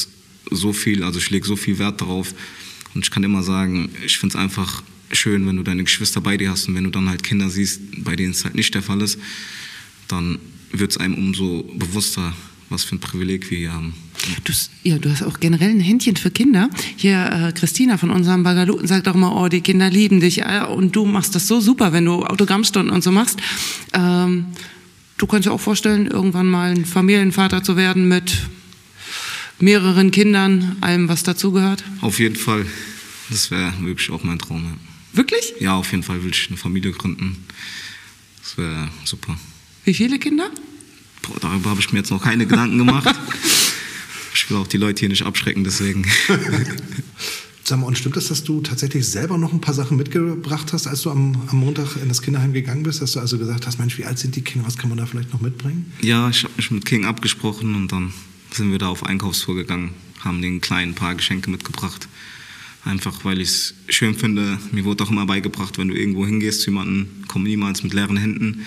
so viel, also ich lege so viel Wert darauf. Und ich kann immer sagen, ich finde es einfach schön, wenn du deine Geschwister bei dir hast und wenn du dann halt Kinder siehst, bei denen es halt nicht der Fall ist, dann wird es einem umso bewusster, was für ein Privileg wir hier haben. Du, ja, du hast auch generell ein Händchen für Kinder. Hier äh, Christina von unserem Bagaluten sagt auch immer, oh, die Kinder lieben dich. Äh, und du machst das so super, wenn du Autogrammstunden und so machst. Ähm, du kannst dir auch vorstellen, irgendwann mal ein Familienvater zu werden mit mehreren Kindern, allem, was dazugehört? Auf jeden Fall. Das wäre wirklich auch mein Traum. Ja. Wirklich? Ja, auf jeden Fall will ich eine Familie gründen. Das wäre super. Wie viele Kinder? Boah, darüber habe ich mir jetzt noch keine Gedanken gemacht. Ich will auch die Leute hier nicht abschrecken, deswegen. Sag mal, und stimmt es, dass du tatsächlich selber noch ein paar Sachen mitgebracht hast, als du am, am Montag in das Kinderheim gegangen bist? Dass du also gesagt hast, Mensch, wie alt sind die Kinder, was kann man da vielleicht noch mitbringen? Ja, ich habe mich mit King abgesprochen und dann sind wir da auf Einkaufstour gegangen, haben den Kleinen ein paar Geschenke mitgebracht. Einfach, weil ich es schön finde. Mir wurde auch immer beigebracht, wenn du irgendwo hingehst zu jemandem, komm niemals mit leeren Händen.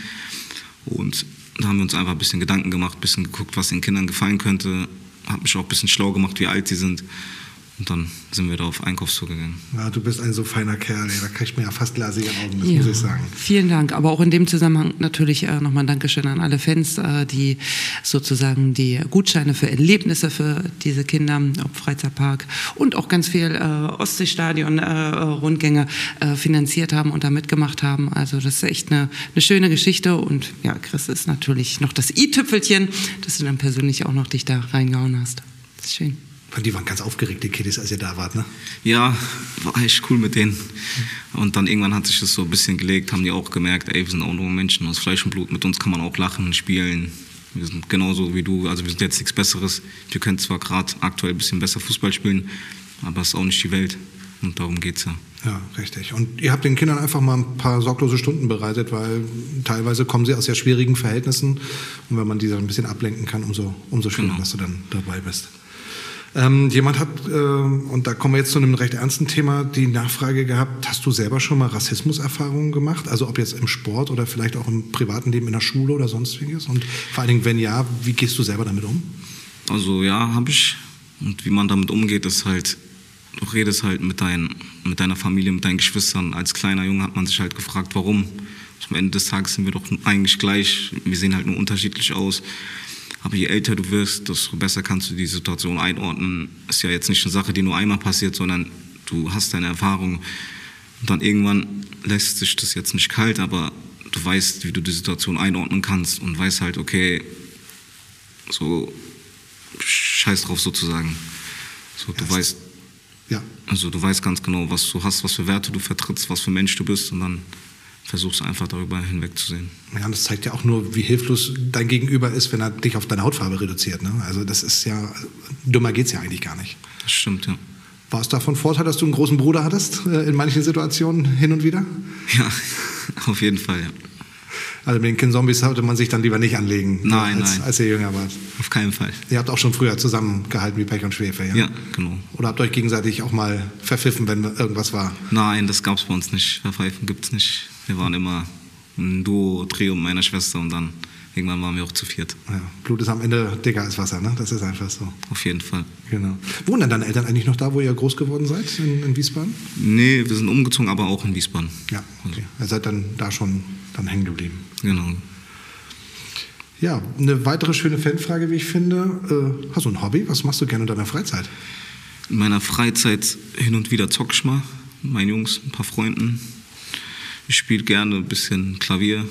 Und da haben wir uns einfach ein bisschen Gedanken gemacht, ein bisschen geguckt, was den Kindern gefallen könnte. Habe mich auch ein bisschen schlau gemacht, wie alt sie sind. Und dann sind wir da auf Einkaufstour gegangen. Ja, du bist ein so feiner Kerl, ey. Da kriegt man ja fast glasige Augen, das ja, muss ich sagen. Vielen Dank. Aber auch in dem Zusammenhang natürlich äh, nochmal ein Dankeschön an alle Fans, äh, die sozusagen die Gutscheine für Erlebnisse für diese Kinder, ob Freizeitpark und auch ganz viel äh, Ostseestadion-Rundgänge äh, äh, finanziert haben und da mitgemacht haben. Also das ist echt eine, eine schöne Geschichte. Und ja, Chris ist natürlich noch das i-Tüpfelchen, dass du dann persönlich auch noch dich da reingehauen hast. Das ist schön. Die waren ganz aufgeregt, die Kiddies, als ihr da wart, ne? Ja, war echt cool mit denen. Und dann irgendwann hat sich das so ein bisschen gelegt, haben die auch gemerkt, ey, wir sind auch nur Menschen aus Fleisch und Blut, mit uns kann man auch lachen, spielen. Wir sind genauso wie du, also wir sind jetzt nichts Besseres. Wir können zwar gerade aktuell ein bisschen besser Fußball spielen, aber es ist auch nicht die Welt. Und darum geht's ja. Ja, richtig. Und ihr habt den Kindern einfach mal ein paar sorglose Stunden bereitet, weil teilweise kommen sie aus sehr schwierigen Verhältnissen. Und wenn man die dann ein bisschen ablenken kann, umso, umso schöner, genau, dass du dann dabei bist. Ähm, jemand hat, äh, und da kommen wir jetzt zu einem recht ernsten Thema, die Nachfrage gehabt, hast du selber schon mal Rassismuserfahrungen gemacht? Also ob jetzt im Sport oder vielleicht auch im privaten Leben in der Schule oder sonstiges? Und vor allen Dingen, wenn ja, wie gehst du selber damit um? Also ja, habe ich. Und wie man damit umgeht, ist halt, du redest halt mit, dein, mit deiner Familie, mit deinen Geschwistern. Als kleiner Junge hat man sich halt gefragt, warum? Am Ende des Tages sind wir doch eigentlich gleich. Wir sehen halt nur unterschiedlich aus. Aber je älter du wirst, desto besser kannst du die Situation einordnen. Ist ja jetzt nicht eine Sache, die nur einmal passiert, sondern du hast deine Erfahrung. Und dann irgendwann lässt sich das jetzt nicht kalt, aber du weißt, wie du die Situation einordnen kannst und weißt halt, okay, so scheiß drauf sozusagen. So, du weißt, ja. Also du weißt ganz genau, was du hast, was für Werte du vertrittst, was für Mensch du bist, und dann versuchst einfach darüber hinwegzusehen. Ja, und das zeigt ja auch nur, wie hilflos dein Gegenüber ist, wenn er dich auf deine Hautfarbe reduziert. Ne? Also das ist ja, dümmer geht's ja eigentlich gar nicht. Das stimmt, ja. War es davon Vorteil, dass du einen großen Bruder hattest, äh, in manchen Situationen hin und wieder? Ja, auf jeden Fall, ja. Also mit den Kindzombies sollte man sich dann lieber nicht anlegen, nein, als, nein. als ihr jünger wart. Auf keinen Fall. Ihr habt auch schon früher zusammengehalten wie Pech und Schwefel, ja? Ja, genau. Oder habt euch gegenseitig auch mal verpfiffen, wenn irgendwas war? Nein, das gab's bei uns nicht. Verpfeifen gibt's nicht. Wir waren immer ein Duo, Trio mit meiner Schwester und dann irgendwann waren wir auch zu viert. Ja, Blut ist am Ende dicker als Wasser, ne? Das ist einfach so. Auf jeden Fall. Genau. Wohnen denn deine Eltern eigentlich noch da, wo ihr groß geworden seid, in, in Wiesbaden? Nee, wir sind umgezogen, aber auch in Wiesbaden. Ja, okay. Ihr seid dann da schon dann hängen geblieben. Genau. Ja, eine weitere schöne Fanfrage, wie ich finde. Äh, hast du ein Hobby? Was machst du gerne in deiner Freizeit? In meiner Freizeit hin und wieder zock ich mal mit meinen Jungs, ein paar Freunden. Ich spiele gerne ein bisschen Klavier.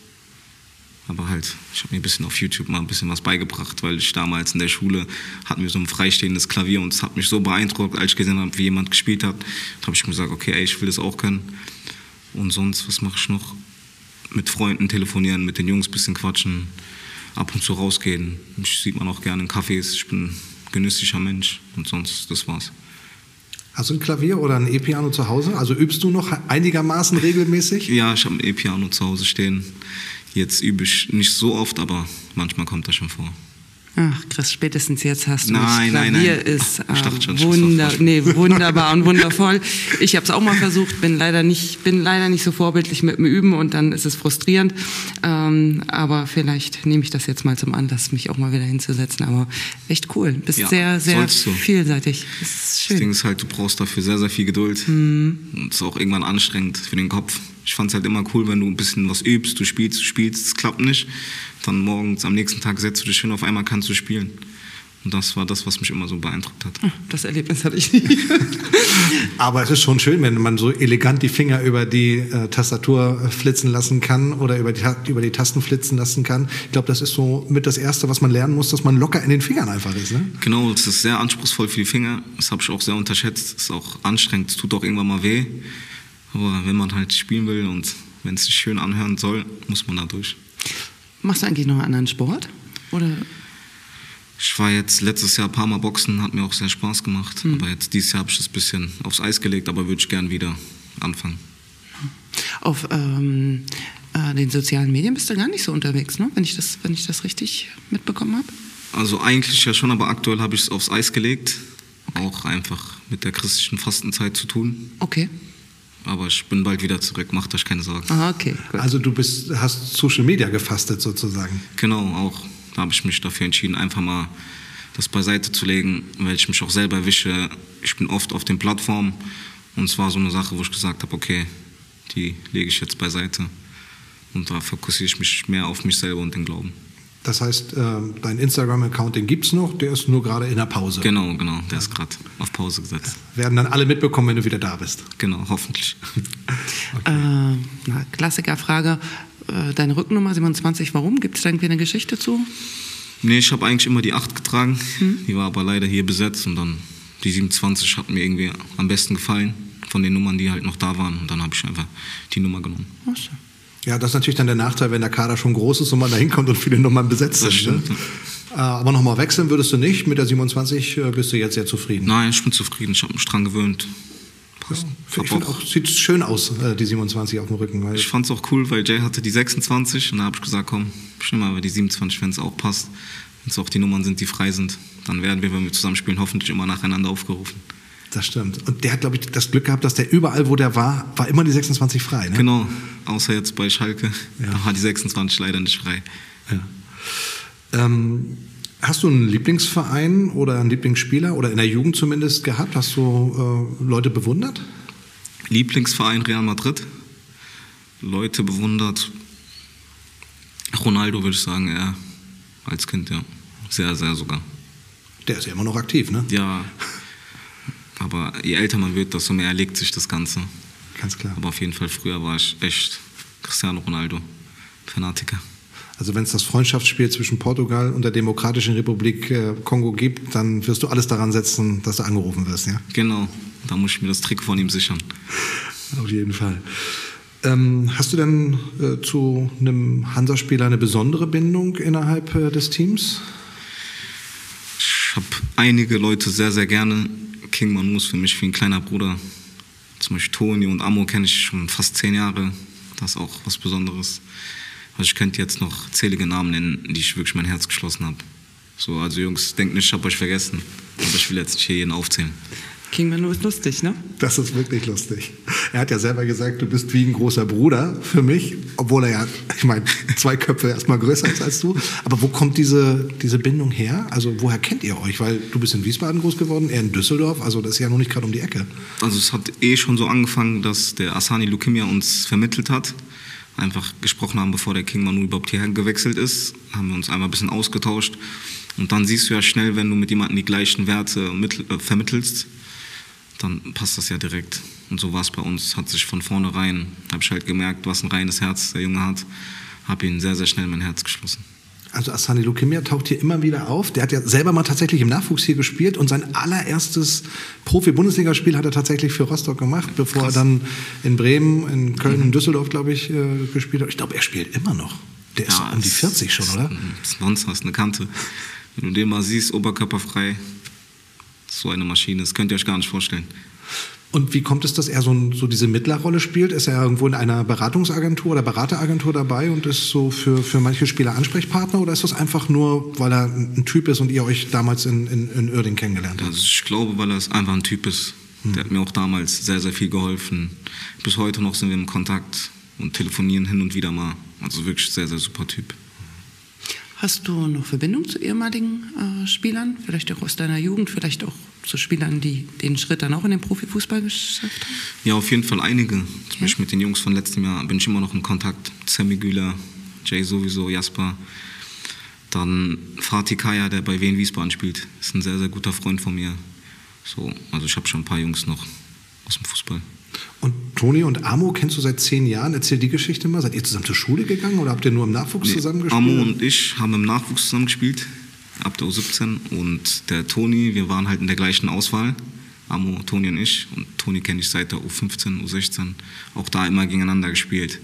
Aber halt, ich habe mir ein bisschen auf YouTube mal ein bisschen was beigebracht, weil ich damals in der Schule hatten wir so ein freistehendes Klavier und es hat mich so beeindruckt, als ich gesehen habe, wie jemand gespielt hat. Da habe ich mir gesagt, okay, ey, ich will das auch können. Und sonst, was mache ich noch? Mit Freunden telefonieren, mit den Jungs ein bisschen quatschen, ab und zu rausgehen. Mich sieht man auch gerne in Cafés. Ich bin ein genüsslicher Mensch und sonst, das war's. Hast du ein Klavier oder ein E-Piano zu Hause? Also übst du noch einigermaßen regelmäßig? Ja, ich habe ein E-Piano zu Hause stehen. Jetzt übe ich nicht so oft, aber manchmal kommt das schon vor. Ach, Chris, spätestens jetzt hast du Nein, mich. nein, Klavier nein. ist Ich dachte schon, ich äh, muss wunder, aufpassen. nee, wunderbar und wundervoll. Ich habe es auch mal versucht, bin leider nicht, bin leider nicht so vorbildlich mit dem Üben und dann ist es frustrierend. Ähm, aber vielleicht nehme ich das jetzt mal zum Anlass, mich auch mal wieder hinzusetzen. Aber echt cool. Bist Ja, sehr, sehr sollst du. vielseitig. Das ist Das schön. Ding ist halt, du brauchst dafür sehr, sehr viel Geduld. Mhm. Und es ist auch irgendwann anstrengend für den Kopf. Ich fand es halt immer cool, wenn du ein bisschen was übst, du spielst, du spielst, es klappt nicht. Dann morgens, am nächsten Tag setzt du dich hin, auf einmal kannst du spielen. Und das war das, was mich immer so beeindruckt hat. Das Erlebnis hatte ich nie. Aber es ist schon schön, wenn man so elegant die Finger über die äh, Tastatur flitzen lassen kann oder über die, über die Tasten flitzen lassen kann. Ich glaube, das ist so mit das Erste, was man lernen muss, dass man locker in den Fingern einfach ist. Ne? Genau, es ist sehr anspruchsvoll für die Finger. Das habe ich auch sehr unterschätzt. Es ist auch anstrengend, es tut auch irgendwann mal weh. Aber wenn man halt spielen will und wenn es sich schön anhören soll, muss man da durch. Machst du eigentlich noch einen anderen Sport? Oder? Ich war jetzt letztes Jahr ein paar Mal boxen, hat mir auch sehr Spaß gemacht. Mhm. Aber jetzt dieses Jahr habe ich das ein bisschen aufs Eis gelegt, aber würde ich gern wieder anfangen. Auf ähm, äh, den sozialen Medien bist du gar nicht so unterwegs, ne? wenn, ich das, wenn ich das richtig mitbekommen habe? Also eigentlich ja schon, aber aktuell habe ich es aufs Eis gelegt. Okay. Auch einfach mit der christlichen Fastenzeit zu tun. Okay. Aber ich bin bald wieder zurück, macht euch keine Sorgen. Ah, okay, gut. Also du bist, hast Social Media gefastet sozusagen. Genau, auch. Da habe ich mich dafür entschieden, einfach mal das beiseite zu legen, weil ich mich auch selber erwische. Ich bin oft auf den Plattformen und es war so eine Sache, wo ich gesagt habe, okay, die lege ich jetzt beiseite. Und da fokussiere ich mich mehr auf mich selber und den Glauben. Das heißt, äh, dein Instagram-Account, den gibt's noch, der ist nur gerade in der Pause. Genau, genau, der ist gerade auf Pause gesetzt. Werden dann alle mitbekommen, wenn du wieder da bist. Genau, hoffentlich. Okay. Äh, na, Klassikerfrage, äh, deine Rückennummer siebenundzwanzig, warum? Gibt es da irgendwie eine Geschichte zu? Nee, ich habe eigentlich immer die acht getragen, hm. die war aber leider hier besetzt und dann die siebenundzwanzig hat mir irgendwie am besten gefallen von den Nummern, die halt noch da waren und dann habe ich einfach die Nummer genommen. Ach so. Ja, das ist natürlich dann der Nachteil, wenn der Kader schon groß ist und man da hinkommt und viele Nummern besetzt Das sind. stimmt, Ne? Ja. Aber nochmal wechseln würdest du nicht. Mit der siebenundzwanzig bist du jetzt sehr zufrieden. Nein, ich bin zufrieden. Ich habe mich dran gewöhnt. Ja, ich finde auch, sieht schön aus, die siebenundzwanzig auf dem Rücken. Weil ich fand es auch cool, weil Jay hatte die sechsundzwanzig und da habe ich gesagt, komm, ich nehme mal die siebenundzwanzig, wenn es auch passt. Wenn es auch die Nummern sind, die frei sind, dann werden wir, wenn wir zusammen spielen, hoffentlich immer nacheinander aufgerufen. Das stimmt. Und der hat, glaube ich, das Glück gehabt, dass der überall, wo der war, war immer die sechsundzwanzig frei. Ne? Genau, außer jetzt bei Schalke, ja. Da war die sechsundzwanzig leider nicht frei. Ja. Ähm, hast du einen Lieblingsverein oder einen Lieblingsspieler oder in der Jugend zumindest gehabt? Hast du äh, Leute bewundert? Lieblingsverein Real Madrid. Leute bewundert. Ronaldo würde ich sagen, ja. Als Kind, ja. Sehr, sehr sogar. Der ist ja immer noch aktiv, ne? Ja. Aber je älter man wird, desto mehr erlegt sich das Ganze. Ganz klar. Aber auf jeden Fall früher war ich echt Cristiano Ronaldo, Fanatiker. Also wenn es das Freundschaftsspiel zwischen Portugal und der Demokratischen Republik äh, Kongo gibt, dann wirst du alles daran setzen, dass du angerufen wirst, ja? Genau, da muss ich mir das Trick von ihm sichern. Auf jeden Fall. Ähm, hast du denn äh, zu einem Hansa-Spieler eine besondere Bindung innerhalb äh, des Teams? Ich habe einige Leute sehr, sehr gerne. King Manu ist für mich wie ein kleiner Bruder. Zum Beispiel Toni und Amo kenne ich schon fast zehn Jahre. Das ist auch was Besonderes. Also ich könnte jetzt noch zählige Namen nennen, die ich wirklich mein Herz geschlossen habe. So, also Jungs, denkt nicht, ich habe euch vergessen. Aber ich will jetzt nicht hier jeden aufzählen. King Manu ist lustig, ne? Das ist wirklich lustig. Er hat ja selber gesagt, du bist wie ein großer Bruder für mich, obwohl er ja, ich meine, zwei Köpfe erstmal größer ist als du. Aber wo kommt diese, diese Bindung her? Also woher kennt ihr euch? Weil du bist in Wiesbaden groß geworden, er in Düsseldorf, also das ist ja noch nicht gerade um die Ecke. Also es hat eh schon so angefangen, dass der Asani Lukimia uns vermittelt hat. Einfach gesprochen haben, bevor der King Manu überhaupt hierher gewechselt ist. Haben wir uns einmal ein bisschen ausgetauscht. Und dann siehst du ja schnell, wenn du mit jemandem die gleichen Werte mittel, äh, vermittelst, dann passt das ja direkt. Und so war es bei uns. Hat sich von vornherein, habe ich halt gemerkt, was ein reines Herz der Junge hat. Habe ihn sehr, sehr schnell mein Herz geschlossen. Also Asani Lukimia taucht hier immer wieder auf. Der hat ja selber mal tatsächlich im Nachwuchs hier gespielt und sein allererstes Profi-Bundesligaspiel hat er tatsächlich für Rostock gemacht, bevor Krass. er dann in Bremen, in Köln und Düsseldorf, glaube ich, äh, gespielt hat. Ich glaube, er spielt immer noch. Der ist ja, um die vierzig schon, oder? Das ist sonst was, eine Kante. Wenn du den mal siehst, oberkörperfrei, so eine Maschine, das könnt ihr euch gar nicht vorstellen. Und wie kommt es, dass er so, ein, so diese Mittlerrolle spielt? Ist er irgendwo in einer Beratungsagentur oder Berateragentur dabei und ist so für, für manche Spieler Ansprechpartner? Oder ist das einfach nur, weil er ein Typ ist und ihr euch damals in, in, in Uerdingen kennengelernt habt? Also ich glaube, weil er einfach ein Typ ist. Hm. Der hat mir auch damals sehr, sehr viel geholfen. Bis heute noch sind wir im Kontakt und telefonieren hin und wieder mal. Also wirklich sehr, sehr super Typ. Hast du noch Verbindung zu ehemaligen äh, Spielern? Vielleicht auch aus deiner Jugend, vielleicht auch zu Spielern, die den Schritt dann auch in den Profifußball geschafft haben? Ja, auf jeden Fall einige. Zum ja. Beispiel mit den Jungs von letztem Jahr bin ich immer noch in Kontakt. Sammy Güler, Jay sowieso, Jasper. Dann Fatih Kaya, der bei Wien Wiesbaden spielt. Ist ein sehr, sehr guter Freund von mir. So, also ich habe schon ein paar Jungs noch aus dem Fußball. Und Toni und Amo kennst du seit zehn Jahren? Erzähl die Geschichte mal. Seid ihr zusammen zur Schule gegangen oder habt ihr nur im Nachwuchs nee, zusammengespielt? Amo und ich haben im Nachwuchs zusammengespielt, ab der U siebzehn. Und der Toni, wir waren halt in der gleichen Auswahl. Amo, Toni und ich. Und Toni kenne ich seit der U fünfzehn, U sechzehn. Auch da immer gegeneinander gespielt.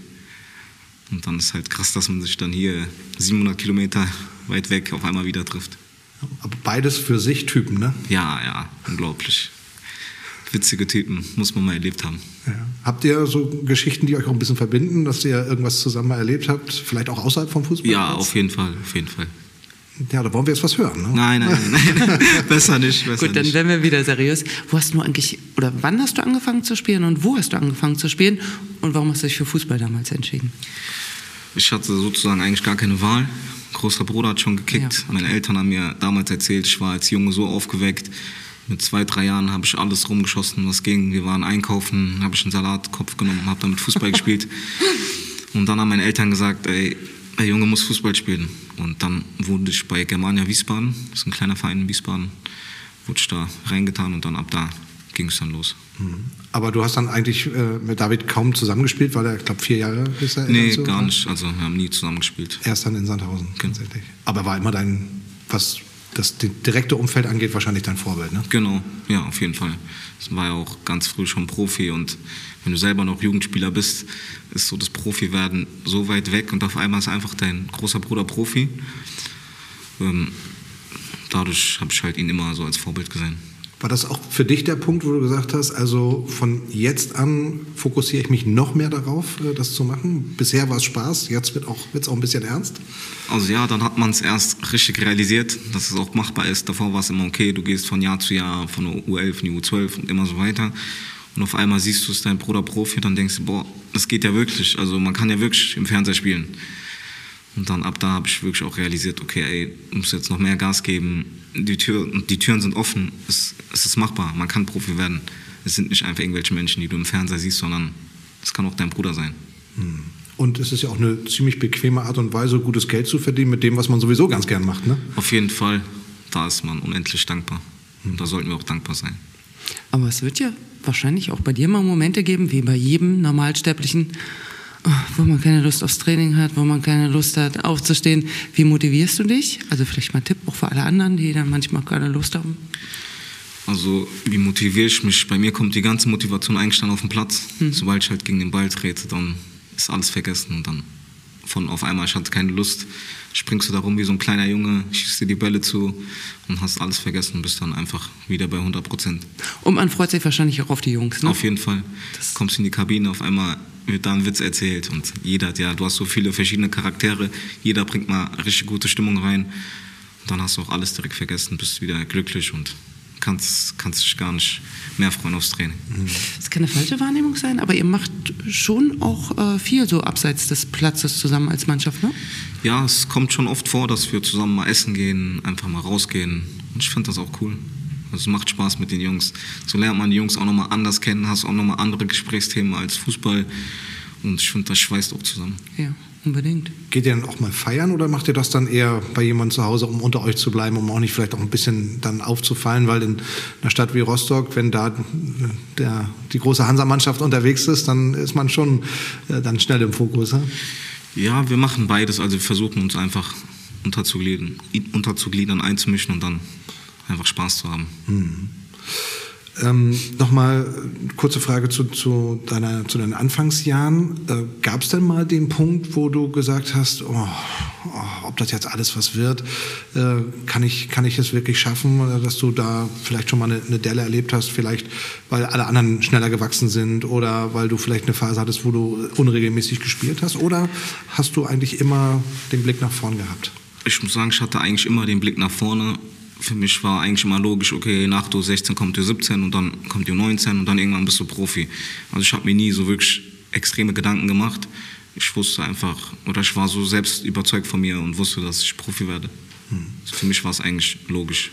Und dann ist halt krass, dass man sich dann hier siebenhundert Kilometer weit weg auf einmal wieder trifft. Aber beides für sich Typen, ne? Ja, ja, unglaublich. Witzige Typen, muss man mal erlebt haben. Ja. Habt ihr so Geschichten, die euch auch ein bisschen verbinden, dass ihr irgendwas zusammen mal erlebt habt? Vielleicht auch außerhalb vom Fußball? Ja, auf jeden Fall, auf jeden Fall. Ja, da wollen wir jetzt was hören, ne? Nein, nein, nein, nein. besser nicht, besser Gut, dann nicht. werden wir wieder seriös. Wo hast du eigentlich, oder wann hast du angefangen zu spielen und wo hast du angefangen zu spielen und warum hast du dich für Fußball damals entschieden? Ich hatte sozusagen eigentlich gar keine Wahl. Großer Bruder hat schon gekickt. Ja, okay. Meine Eltern haben mir damals erzählt, ich war als Junge so aufgeweckt. Mit zwei, drei Jahren habe ich alles rumgeschossen, was ging. Wir waren einkaufen, habe ich einen Salatkopf genommen, habe damit Fußball gespielt. Und dann haben meine Eltern gesagt, ey, der Junge muss Fußball spielen. Und dann wurde ich bei Germania Wiesbaden, das ist ein kleiner Verein in Wiesbaden, wurde ich da reingetan und dann ab da ging es dann los. Aber du hast dann eigentlich äh, mit David kaum zusammengespielt, weil er, ich glaube, vier Jahre ist er? Nee, so, gar nicht. Also wir haben nie zusammengespielt. Erst dann in Sandhausen, Genau. tatsächlich. Aber war immer dein, was das direkte Umfeld angeht, wahrscheinlich dein Vorbild, ne? Genau, ja, auf jeden Fall. Das war ja auch ganz früh schon Profi und wenn du selber noch Jugendspieler bist, ist so das Profi-Werden so weit weg und auf einmal ist einfach dein großer Bruder Profi. Ähm, dadurch habe ich halt ihn immer so als Vorbild gesehen. War das auch für dich der Punkt, wo du gesagt hast, also von jetzt an fokussiere ich mich noch mehr darauf, das zu machen? Bisher war es Spaß, jetzt wird auch, wird's auch ein bisschen ernst? Also ja, dann hat man es erst richtig realisiert, dass es auch machbar ist. Davor war es immer okay, du gehst von Jahr zu Jahr, von der U elf in die U zwölf und immer so weiter. Und auf einmal siehst du, es ist dein Bruder Profi, dann denkst du, boah, das geht ja wirklich. Also man kann ja wirklich im Fernseher spielen. Und dann ab da habe ich wirklich auch realisiert, okay, ey, du musst jetzt noch mehr Gas geben. Die, Tür, die Türen sind offen, es, es ist machbar, man kann Profi werden. Es sind nicht einfach irgendwelche Menschen, die du im Fernseher siehst, sondern es kann auch dein Bruder sein. Und es ist ja auch eine ziemlich bequeme Art und Weise, gutes Geld zu verdienen mit dem, was man sowieso ganz gern macht, ne? Auf jeden Fall, da ist man unendlich dankbar. Und da sollten wir auch dankbar sein. Aber es wird ja wahrscheinlich auch bei dir mal Momente geben, wie bei jedem Normalsterblichen, wo man keine Lust aufs Training hat, wo man keine Lust hat aufzustehen. Wie motivierst du dich? Also vielleicht mal ein Tipp auch für alle anderen, die dann manchmal keine Lust haben. Also wie motiviere ich mich? Bei mir kommt die ganze Motivation eigentlich dann auf den Platz. Mhm. Sobald ich halt gegen den Ball trete, dann ist alles vergessen und dann von auf einmal, ich hatte keine Lust, springst du da rum wie so ein kleiner Junge, schießt dir die Bälle zu und hast alles vergessen und bist dann einfach wieder bei hundert Prozent. Und man freut sich wahrscheinlich auch auf die Jungs, ne? Auf jeden Fall. Das kommst in die Kabine, auf einmal wird da ein Witz erzählt und jeder hat, ja, du hast so viele verschiedene Charaktere, jeder bringt mal richtig gute Stimmung rein und dann hast du auch alles direkt vergessen, bist wieder glücklich und kannst, kannst dich gar nicht mehr freuen aufs Training. Das kann eine falsche Wahrnehmung sein, aber ihr macht schon auch äh, viel so abseits des Platzes zusammen als Mannschaft, ne? Ja, es kommt schon oft vor, dass wir zusammen mal essen gehen, einfach mal rausgehen und ich finde das auch cool. Also es macht Spaß mit den Jungs. So lernt man die Jungs auch nochmal anders kennen, hast auch nochmal andere Gesprächsthemen als Fußball und ich finde, das schweißt auch zusammen. Ja, unbedingt. Geht ihr dann auch mal feiern oder macht ihr das dann eher bei jemandem zu Hause, um unter euch zu bleiben, um auch nicht vielleicht auch ein bisschen dann aufzufallen, weil in einer Stadt wie Rostock, wenn da der, die große Hansa-Mannschaft unterwegs ist, dann ist man schon äh, dann schnell im Fokus. Ja? Ja, wir machen beides, also wir versuchen uns einfach unterzugliedern, unterzugliedern einzumischen und dann einfach Spaß zu haben. Mhm. Ähm, Nochmal kurze Frage zu, zu, deiner, zu deinen Anfangsjahren. Äh, Gab es denn mal den Punkt, wo du gesagt hast, oh, oh, ob das jetzt alles was wird, äh, kann ich, kann ich es wirklich schaffen, oder dass du da vielleicht schon mal eine, eine Delle erlebt hast, vielleicht weil alle anderen schneller gewachsen sind oder weil du vielleicht eine Phase hattest, wo du unregelmäßig gespielt hast, oder hast du eigentlich immer den Blick nach vorn gehabt? Ich muss sagen, ich hatte eigentlich immer den Blick nach vorne. Für mich war eigentlich immer logisch, okay, nach der U sechzehn kommt die U siebzehn und dann kommt die U neunzehn und dann irgendwann bist du Profi. Also ich habe mir nie so wirklich extreme Gedanken gemacht. Ich wusste einfach, oder ich war so selbst überzeugt von mir und wusste, dass ich Profi werde. Hm. Also für mich war es eigentlich logisch.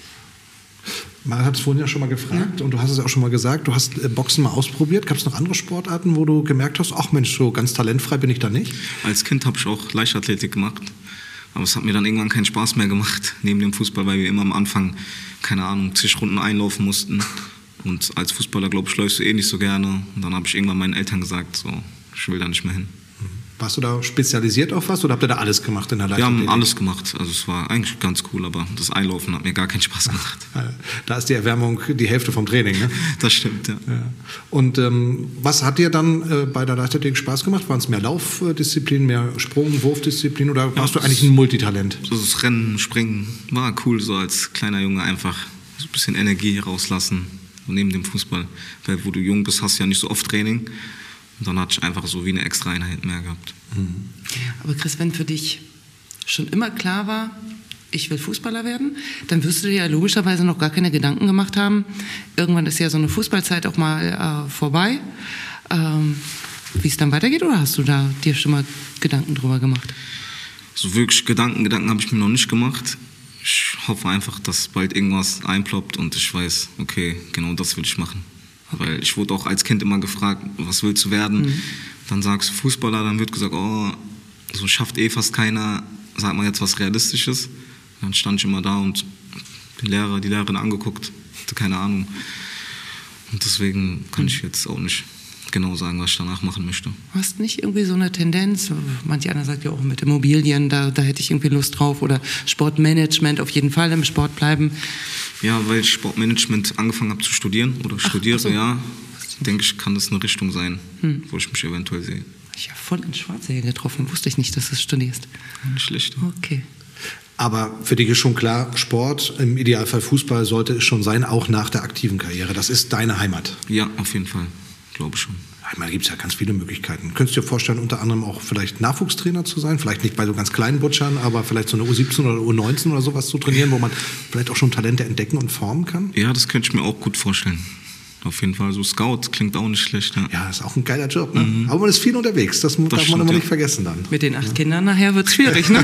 Man hat es vorhin ja schon mal gefragt, ja, und du hast es auch schon mal gesagt, du hast Boxen mal ausprobiert. Gab es noch andere Sportarten, wo du gemerkt hast, ach Mensch, so ganz talentfrei bin ich da nicht? Als Kind habe ich auch Leichtathletik gemacht. Aber es hat mir dann irgendwann keinen Spaß mehr gemacht, neben dem Fußball, weil wir immer am Anfang, keine Ahnung, zig Runden einlaufen mussten. Und als Fußballer, glaube ich, läufst du eh nicht so gerne. Und dann habe ich irgendwann meinen Eltern gesagt, so, ich will da nicht mehr hin. Warst du da spezialisiert auf was oder habt ihr da alles gemacht in der Leichtathletik? Wir haben alles gemacht. Also es war eigentlich ganz cool, aber das Einlaufen hat mir gar keinen Spaß gemacht. Da ist die Erwärmung die Hälfte vom Training, ne? Das stimmt, ja. ja. Und ähm, was hat dir dann äh, bei der Leichtathletik Spaß gemacht? Waren es mehr Laufdisziplin, mehr Sprung-, Wurfdisziplin oder warst ja, du eigentlich ein Multitalent? So das Rennen, Springen war cool, so als kleiner Junge einfach so ein bisschen Energie rauslassen, so neben dem Fußball. Weil wo du jung bist, hast du ja nicht so oft Training. Und dann hatte ich einfach so wie eine extra Einheit mehr gehabt. Mhm. Aber Chris, wenn für dich schon immer klar war, ich will Fußballer werden, dann wirst du dir ja logischerweise noch gar keine Gedanken gemacht haben. Irgendwann ist ja so eine Fußballzeit auch mal äh, vorbei. Ähm, wie es dann weitergeht, oder hast du da dir schon mal Gedanken drüber gemacht? So wirklich Gedanken, Gedanken habe ich mir noch nicht gemacht. Ich hoffe einfach, dass bald irgendwas einploppt und ich weiß, okay, genau das will ich machen. Okay. Weil ich wurde auch als Kind immer gefragt, was willst du werden? Mhm. Dann sagst du Fußballer, dann wird gesagt, oh, so schafft eh fast keiner, sag mal jetzt was Realistisches. Dann stand ich immer da und den Lehrer, die Lehrerin angeguckt, hatte keine Ahnung. Und deswegen kann ich jetzt auch nicht genau sagen, was ich danach machen möchte. Du hast nicht irgendwie so eine Tendenz, manch einer sagt ja auch mit Immobilien, da, da hätte ich irgendwie Lust drauf, oder Sportmanagement, auf jeden Fall im Sport bleiben? Ja, weil ich Sportmanagement angefangen habe zu studieren oder ach, studiere, ach so. ja, denke ich, kann das eine Richtung sein, hm. wo ich mich eventuell sehe. Ich habe voll ins Schwarze hier getroffen, wusste ich nicht, dass du studierst. Nicht schlecht. Okay. Aber für dich ist schon klar, Sport, im Idealfall Fußball, sollte es schon sein, auch nach der aktiven Karriere. Das ist deine Heimat. Ja, auf jeden Fall, glaube ich schon. Da gibt es ja ganz viele Möglichkeiten. Könntest du dir vorstellen, unter anderem auch vielleicht Nachwuchstrainer zu sein? Vielleicht nicht bei so ganz kleinen Butchern, aber vielleicht so eine U siebzehn oder U neunzehn oder sowas zu trainieren, wo man vielleicht auch schon Talente entdecken und formen kann? Ja, das könnte ich mir auch gut vorstellen. Auf jeden Fall, so Scout klingt auch nicht schlecht. Ja, ja, ist auch ein geiler Job. Ne? Mhm. Aber man ist viel unterwegs, das, das darf stimmt, man immer ja. nicht vergessen dann. Mit den acht ja. Kindern nachher wird es schwierig, ne?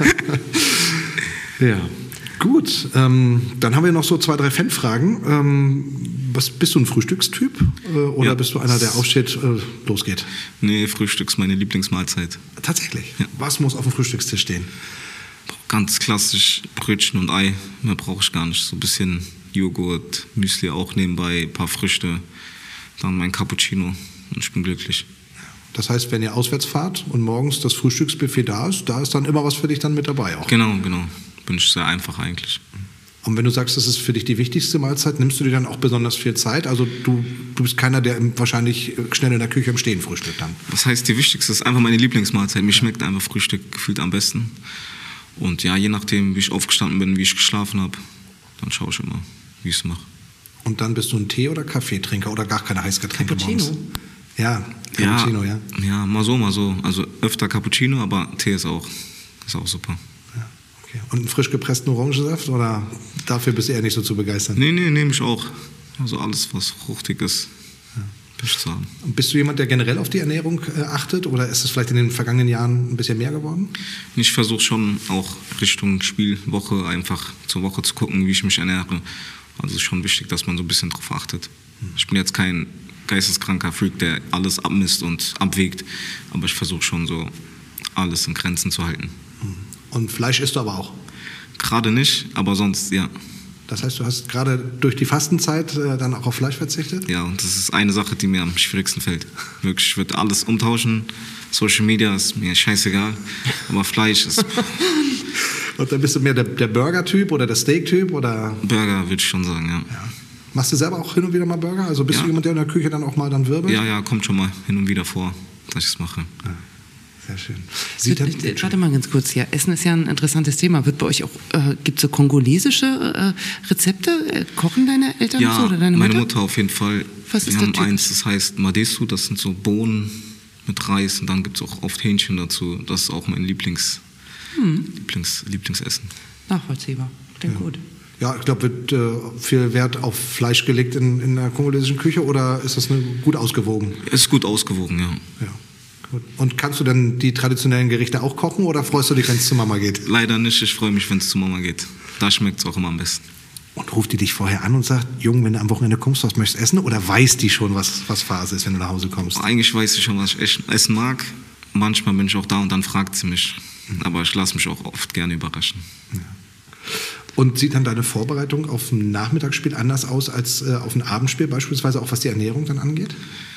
Ja, gut. Ähm, dann haben wir noch so zwei, drei Fanfragen. Ähm, was, bist du ein Frühstückstyp äh, oder ja. bist du einer, der aufsteht, äh, losgeht? Nee, Frühstück ist meine Lieblingsmahlzeit. Tatsächlich? Ja. Was muss auf dem Frühstückstisch stehen? Ganz klassisch Brötchen und Ei. Mehr brauche ich gar nicht. So ein bisschen Joghurt, Müsli auch nebenbei, ein paar Früchte, dann mein Cappuccino und ich bin glücklich. Das heißt, wenn ihr auswärts fahrt und morgens das Frühstücksbuffet da ist, da ist dann immer was für dich dann mit dabei auch? Genau, genau. Bin ich sehr einfach eigentlich. Und wenn du sagst, das ist für dich die wichtigste Mahlzeit, nimmst du dir dann auch besonders viel Zeit? Also du, du bist keiner, der wahrscheinlich schnell in der Küche im Stehen frühstückt dann. Das heißt, die wichtigste ist einfach meine Lieblingsmahlzeit. Mir ja. schmeckt einfach Frühstück gefühlt am besten. Und ja, je nachdem, wie ich aufgestanden bin, wie ich geschlafen habe, dann schaue ich immer, wie ich es mache. Und dann bist du ein Tee- oder Kaffeetrinker oder gar keine Heißgetränke Cappuccino? morgens? Ja, Cappuccino, ja. Ja, ja, mal so, mal so. Also öfter Cappuccino, aber Tee ist auch, ist auch super. Ja, okay. Und einen frisch gepressten Orangensaft oder dafür bist du eher nicht so zu begeistern? Nee, nee, nehme ich auch. Also alles, was fruchtig ist, ja. bin ich zu haben. Und bist du jemand, der generell auf die Ernährung äh, achtet oder ist es vielleicht in den vergangenen Jahren ein bisschen mehr geworden? Ich versuche schon auch Richtung Spielwoche einfach zur Woche zu gucken, wie ich mich ernähre. Also es ist schon wichtig, dass man so ein bisschen drauf achtet. Hm. Ich bin jetzt kein geisteskranker Freak, der alles abmisst und abwägt. Aber ich versuche schon so, alles in Grenzen zu halten. Und Fleisch isst du aber auch? Gerade nicht, aber sonst, ja. Das heißt, du hast gerade durch die Fastenzeit äh, dann auch auf Fleisch verzichtet? Ja, und das ist eine Sache, die mir am schwierigsten fällt. Wirklich, ich würde alles umtauschen. Social Media ist mir scheißegal, aber Fleisch ist... Und dann bist du mehr der, der Burger-Typ oder der Steak-Typ? Oder? Burger, würde ich schon sagen, ja. ja. Machst du selber auch hin und wieder mal Burger? Also bist Ja. du jemand, der in der Küche dann auch mal dann wirbelt? Ja, ja, kommt schon mal hin und wieder vor, dass ich es mache. Ja. Sehr schön. Sieht Wird, dann, äh, warte mal ganz kurz, ja, Essen ist ja ein interessantes Thema. Wird bei euch auch, äh, gibt es so kongolesische äh, Rezepte? Äh, kochen deine Eltern Ja, so oder deine Mutter? meine Mutter auf jeden Fall. Was ist Wir da haben typisch? eins, das heißt Madesu, das sind so Bohnen mit Reis und dann gibt es auch oft Hähnchen dazu. Das ist auch mein Lieblings, Hm. Lieblings, Lieblingsessen. Nachvollziehbar. Klingt gut. ja, ich glaube, wird äh, viel Wert auf Fleisch gelegt in, in der kongolesischen Küche oder ist das eine, gut ausgewogen? Es ist gut ausgewogen, ja. Ja. Gut. Und kannst du dann die traditionellen Gerichte auch kochen oder freust du dich, wenn es zu Mama geht? Leider nicht, ich freue mich, wenn es zu Mama geht. Da schmeckt es auch immer am besten. Und ruft die dich vorher an und sagt, Jung, wenn du am Wochenende kommst, was möchtest du essen? Oder weiß die schon, was, was Phase ist, wenn du nach Hause kommst? Eigentlich weiß ich schon, was ich echt essen mag. Manchmal bin ich auch da und dann fragt sie mich. Aber ich lasse mich auch oft gerne überraschen. Und sieht dann deine Vorbereitung auf ein Nachmittagsspiel anders aus als äh, auf ein Abendspiel, beispielsweise auch was die Ernährung dann angeht?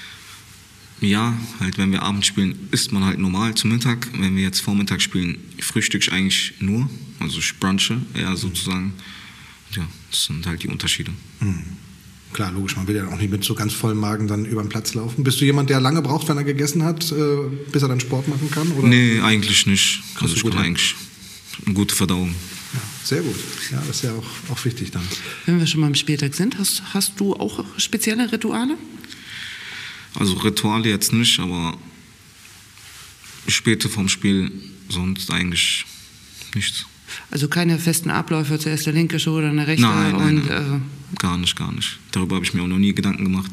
Ja, halt, wenn wir abends spielen, isst man halt normal zum Mittag. Wenn wir jetzt Vormittag spielen, frühstücke ich eigentlich nur. Also ich brunche eher sozusagen. Ja, das sind halt die Unterschiede. Mhm. Klar, logisch, man will ja auch nicht mit so ganz vollem Magen dann über den Platz laufen. Bist du jemand, der lange braucht, wenn er gegessen hat, äh, bis er dann Sport machen kann? Oder? Nee, eigentlich nicht. Also du ich gut kann hin? eigentlich eine gute Verdauung. Ja, sehr gut. Ja, das ist ja auch, auch wichtig dann. Wenn wir schon mal am Spieltag sind, hast, hast du auch spezielle Rituale? Also Rituale jetzt nicht, aber später vom Spiel sonst eigentlich nichts. Also keine festen Abläufe, zuerst der linke Schuh, dann der rechte Nein, nein, und nein. Äh, Gar nicht, gar nicht. Darüber habe ich mir auch noch nie Gedanken gemacht.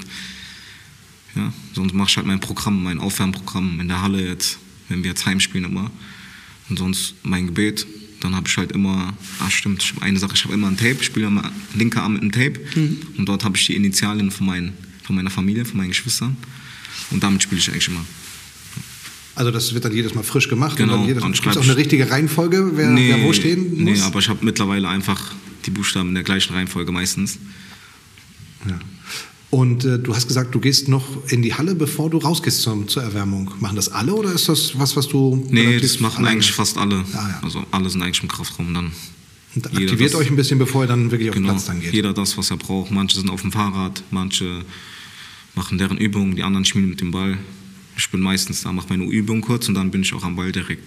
Ja, sonst mache ich halt mein Programm, mein Aufwärmprogramm in der Halle jetzt, wenn wir jetzt heimspielen immer. Und sonst mein Gebet. Dann habe ich halt immer, ah stimmt, ich habe eine Sache, ich habe immer ein Tape, ich spiele immer linker Arm mit einem Tape. Mhm. Und dort habe ich die Initialien von, meinen, von meiner Familie, von meinen Geschwistern. Und damit spiele ich eigentlich immer. Also das wird dann jedes Mal frisch gemacht Genau, und dann jedes Mal. und Gibt es auch schreibst- eine richtige Reihenfolge, wer, Nee, wer wo stehen muss? nee, aber ich habe mittlerweile einfach die Buchstaben in der gleichen Reihenfolge meistens. Ja. Und äh, du hast gesagt, du gehst noch in die Halle, bevor du rausgehst zum, zur Erwärmung. Machen das alle oder ist das was, was du... Nee, relativ das machen alleine- eigentlich fast alle. Ah, ja. Also alle sind eigentlich im Kraftraum dann. Und jeder aktiviert das- euch ein bisschen, bevor ihr dann wirklich auf den Genau, Platz dann geht. jeder das, was er braucht. Manche sind auf dem Fahrrad, manche machen deren Übungen, die anderen spielen mit dem Ball. Ich bin meistens da, mache meine Übung kurz und dann bin ich auch am Ball direkt.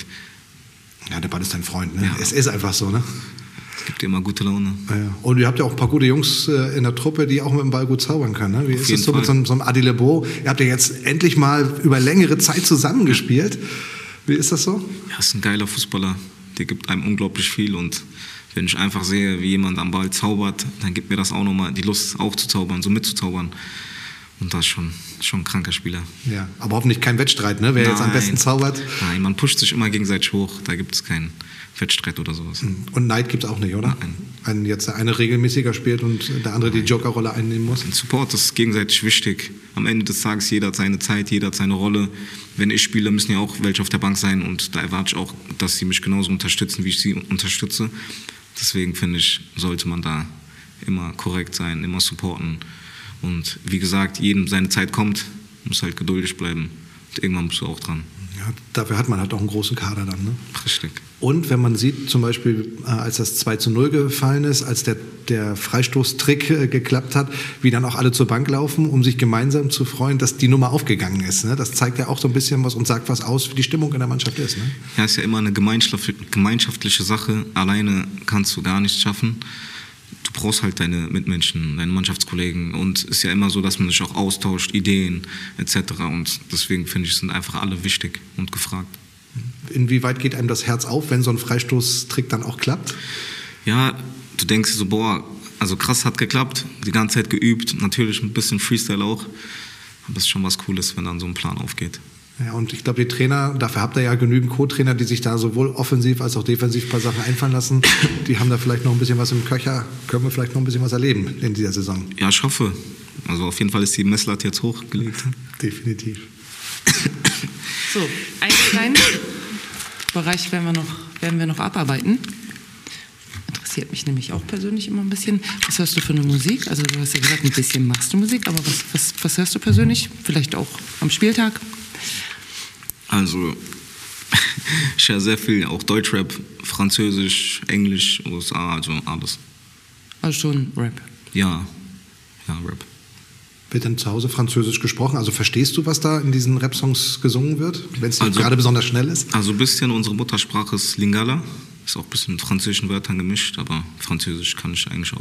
Ja, der Ball ist dein Freund, ne? Ja. Es ist einfach so, ne? Es gibt dir immer gute Laune. Ja, ja. Und ihr habt ja auch ein paar gute Jungs äh, in der Truppe, die auch mit dem Ball gut zaubern können. Ne? Wie ist jeden es so mit so Fall. einem, so einem Adi Lebo? Ihr habt ja jetzt endlich mal über längere Zeit zusammengespielt. Wie ist das so? Ja, ist ein geiler Fußballer. Der gibt einem unglaublich viel und wenn ich einfach sehe, wie jemand am Ball zaubert, dann gibt mir das auch nochmal die Lust, auch zu zaubern, so mitzuzaubern. Und das ist schon, schon ein kranker Spieler. Ja, aber hoffentlich kein Wettstreit, ne? Wer jetzt am Nein. besten zaubert. Nein, man pusht sich immer gegenseitig hoch. Da gibt es keinen Wettstreit oder sowas. Und Neid gibt es auch nicht, oder? Nein. Wenn jetzt der eine regelmäßiger spielt und der andere die Jokerrolle einnehmen muss. Ein Support ist gegenseitig wichtig. Am Ende des Tages, jeder hat seine Zeit, jeder hat seine Rolle. Wenn ich spiele, müssen ja auch welche auf der Bank sein und da erwarte ich auch, dass sie mich genauso unterstützen, wie ich sie unterstütze. Deswegen finde ich, sollte man da immer korrekt sein, immer supporten. Und wie gesagt, jedem seine Zeit kommt, muss halt geduldig bleiben. Und irgendwann musst du auch dran. Ja, dafür hat man halt auch einen großen Kader dann, ne? Richtig. Und wenn man sieht, zum Beispiel, äh, als das zwei zu null gefallen ist, als der, der Freistoßtrick äh, geklappt hat, wie dann auch alle zur Bank laufen, um sich gemeinsam zu freuen, dass die Nummer aufgegangen ist. Ne? Das zeigt ja auch so ein bisschen was und sagt was aus, wie die Stimmung in der Mannschaft ist. Ne? Ja, ist ja immer eine gemeinschaftliche Sache. Alleine kannst du gar nichts schaffen. Du brauchst halt deine Mitmenschen, deine Mannschaftskollegen und es ist ja immer so, dass man sich auch austauscht, Ideen et cetera. Und deswegen finde ich, sind einfach alle wichtig und gefragt. Inwieweit geht einem das Herz auf, wenn so ein Freistoßtrick dann auch klappt? Ja, du denkst dir so, boah, also krass, hat geklappt, die ganze Zeit geübt, natürlich ein bisschen Freestyle auch, aber es ist schon was Cooles, wenn dann so ein Plan aufgeht. Ja, und ich glaube, die Trainer, dafür habt ihr ja genügend Co-Trainer, die sich da sowohl offensiv als auch defensiv ein paar Sachen einfallen lassen. Die haben da vielleicht noch ein bisschen was im Köcher. Können wir vielleicht noch ein bisschen was erleben in dieser Saison? Ja, ich hoffe. Also auf jeden Fall ist die Messlatte jetzt hochgelegt. Definitiv. So, einen kleinen Bereich werden wir noch, werden wir noch abarbeiten. Interessiert mich nämlich auch persönlich immer ein bisschen. Was hörst du für eine Musik? Also du hast ja gesagt, ein bisschen machst du Musik, aber was, was, was hörst du persönlich? Vielleicht auch am Spieltag? Also ich höre sehr viel, auch Deutschrap, Französisch, Englisch, U S A, also alles. Also schon Rap. Ja, ja, Rap. Wird dann zu Hause Französisch gesprochen? Also verstehst du, was da in diesen Rap-Songs gesungen wird, wenn es Also- gerade besonders schnell ist? Also ein bisschen, unsere Muttersprache ist Lingala. Ist auch ein bisschen mit französischen Wörtern gemischt, aber Französisch kann ich eigentlich auch.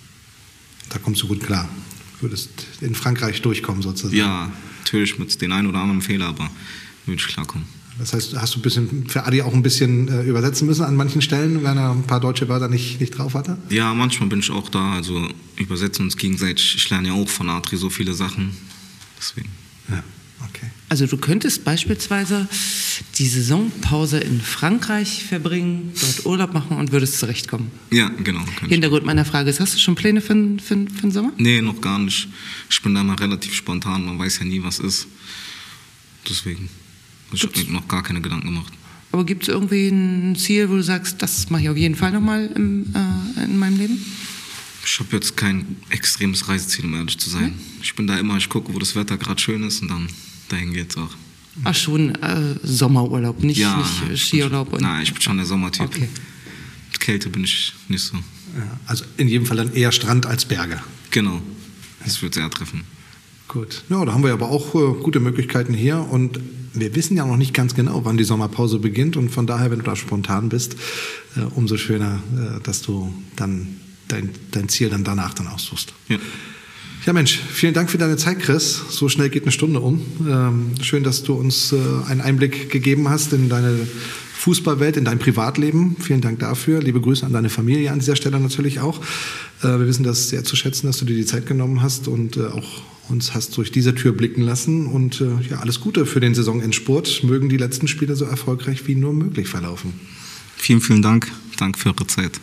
Da kommst du gut klar. Du würdest in Frankreich durchkommen sozusagen. Ja, natürlich mit den ein oder anderen Fehler, aber würde ich klarkommen. Das heißt, hast du ein bisschen für Adi auch ein bisschen äh, übersetzen müssen an manchen Stellen, wenn er ein paar deutsche Wörter nicht, nicht drauf hatte? Ja, manchmal bin ich auch da, also übersetzen uns gegenseitig. Ich lerne ja auch von Adri so viele Sachen, deswegen. Ja, okay. Also du könntest beispielsweise die Saisonpause in Frankreich verbringen, dort Urlaub machen und würdest zurechtkommen. Ja, genau. kann ich. Hintergrund meiner Frage ist, hast du schon Pläne für, den- für, den- für den Sommer? Nee, noch gar nicht. Ich bin da mal relativ spontan, man weiß ja nie, was ist. Deswegen. Ich habe mir noch gar keine Gedanken gemacht. Aber gibt es irgendwie ein Ziel, wo du sagst, das mache ich auf jeden Fall nochmal im, äh, in meinem Leben? Ich habe jetzt kein extremes Reiseziel, um ehrlich zu sein. Ich bin da immer, ich gucke, wo das Wetter gerade schön ist und dann dahin geht's auch. Ach schon, äh, Sommerurlaub, nicht, Ja, nicht äh, ich Skiurlaub. bin, und- nein, ich bin schon der Sommertyp. Okay. Mit Kälte bin ich nicht so. Ja, also in jedem Fall dann eher Strand als Berge. Genau, das wird sehr treffen. Gut. Ja, da haben wir aber auch äh, gute Möglichkeiten hier und wir wissen ja noch nicht ganz genau, wann die Sommerpause beginnt und von daher, wenn du da spontan bist, äh, umso schöner, äh, dass du dann dein, dein Ziel dann danach dann aussuchst. Ja. Ja Mensch, vielen Dank für deine Zeit, Chris. So schnell geht eine Stunde um. Ähm, schön, dass du uns äh, einen Einblick gegeben hast in deine Fußballwelt, in dein Privatleben. Vielen Dank dafür. Liebe Grüße an deine Familie an dieser Stelle natürlich auch. Äh, wir wissen das sehr zu schätzen, dass du dir die Zeit genommen hast und äh, auch uns hast durch diese Tür blicken lassen. Und äh, ja, alles Gute für den Saisonendspurt. Mögen die letzten Spiele so erfolgreich wie nur möglich verlaufen. Vielen, vielen Dank. Danke für eure Zeit.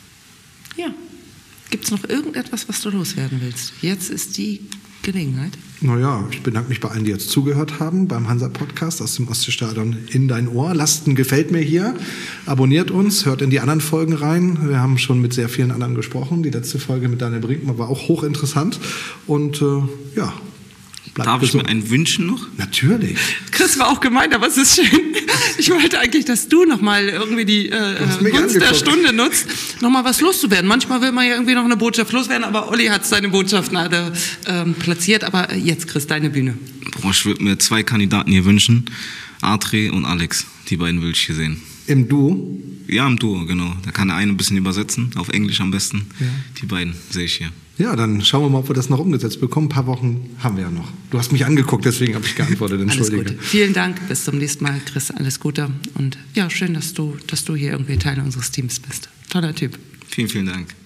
Ja. Gibt es noch irgendetwas, was du loswerden willst? Jetzt ist die Gelegenheit. Naja, ich bedanke mich bei allen, die jetzt zugehört haben beim Hansa-Podcast aus dem Ostseestadion in dein Ohr. Lasst ein Gefällt mir hier, abonniert uns, hört in die anderen Folgen rein. Wir haben schon mit sehr vielen anderen gesprochen. Die letzte Folge mit Daniel Brinkmann war auch hochinteressant. Und äh, ja, bleibt Darf ich gesund. mir einen wünschen noch? Natürlich. Chris war auch gemeint, aber es ist schön. Ich wollte eigentlich, dass du nochmal irgendwie die äh, hast mich Gunst der angeguckt. Stunde nutzt, nochmal was loszuwerden. Manchmal will man ja irgendwie noch eine Botschaft loswerden, aber Olli hat seine Botschaften alle ähm, platziert. Aber jetzt, Chris, deine Bühne. Boah, ich würde mir zwei Kandidaten hier wünschen. Adri und Alex. Die beiden will ich hier sehen. Im Duo. Ja, im Duo, genau. Da kann der eine ein bisschen übersetzen, auf Englisch am besten. Ja. Die beiden sehe ich hier. Ja, dann schauen wir mal, ob wir das noch umgesetzt bekommen. Ein paar Wochen haben wir ja noch. Du hast mich angeguckt, deswegen habe ich geantwortet. Alles Entschuldige. Gute. Vielen Dank. Bis zum nächsten Mal, Chris. Alles Gute. Und ja, schön, dass du, dass du hier irgendwie Teil unseres Teams bist. Toller Typ. Vielen, vielen Dank.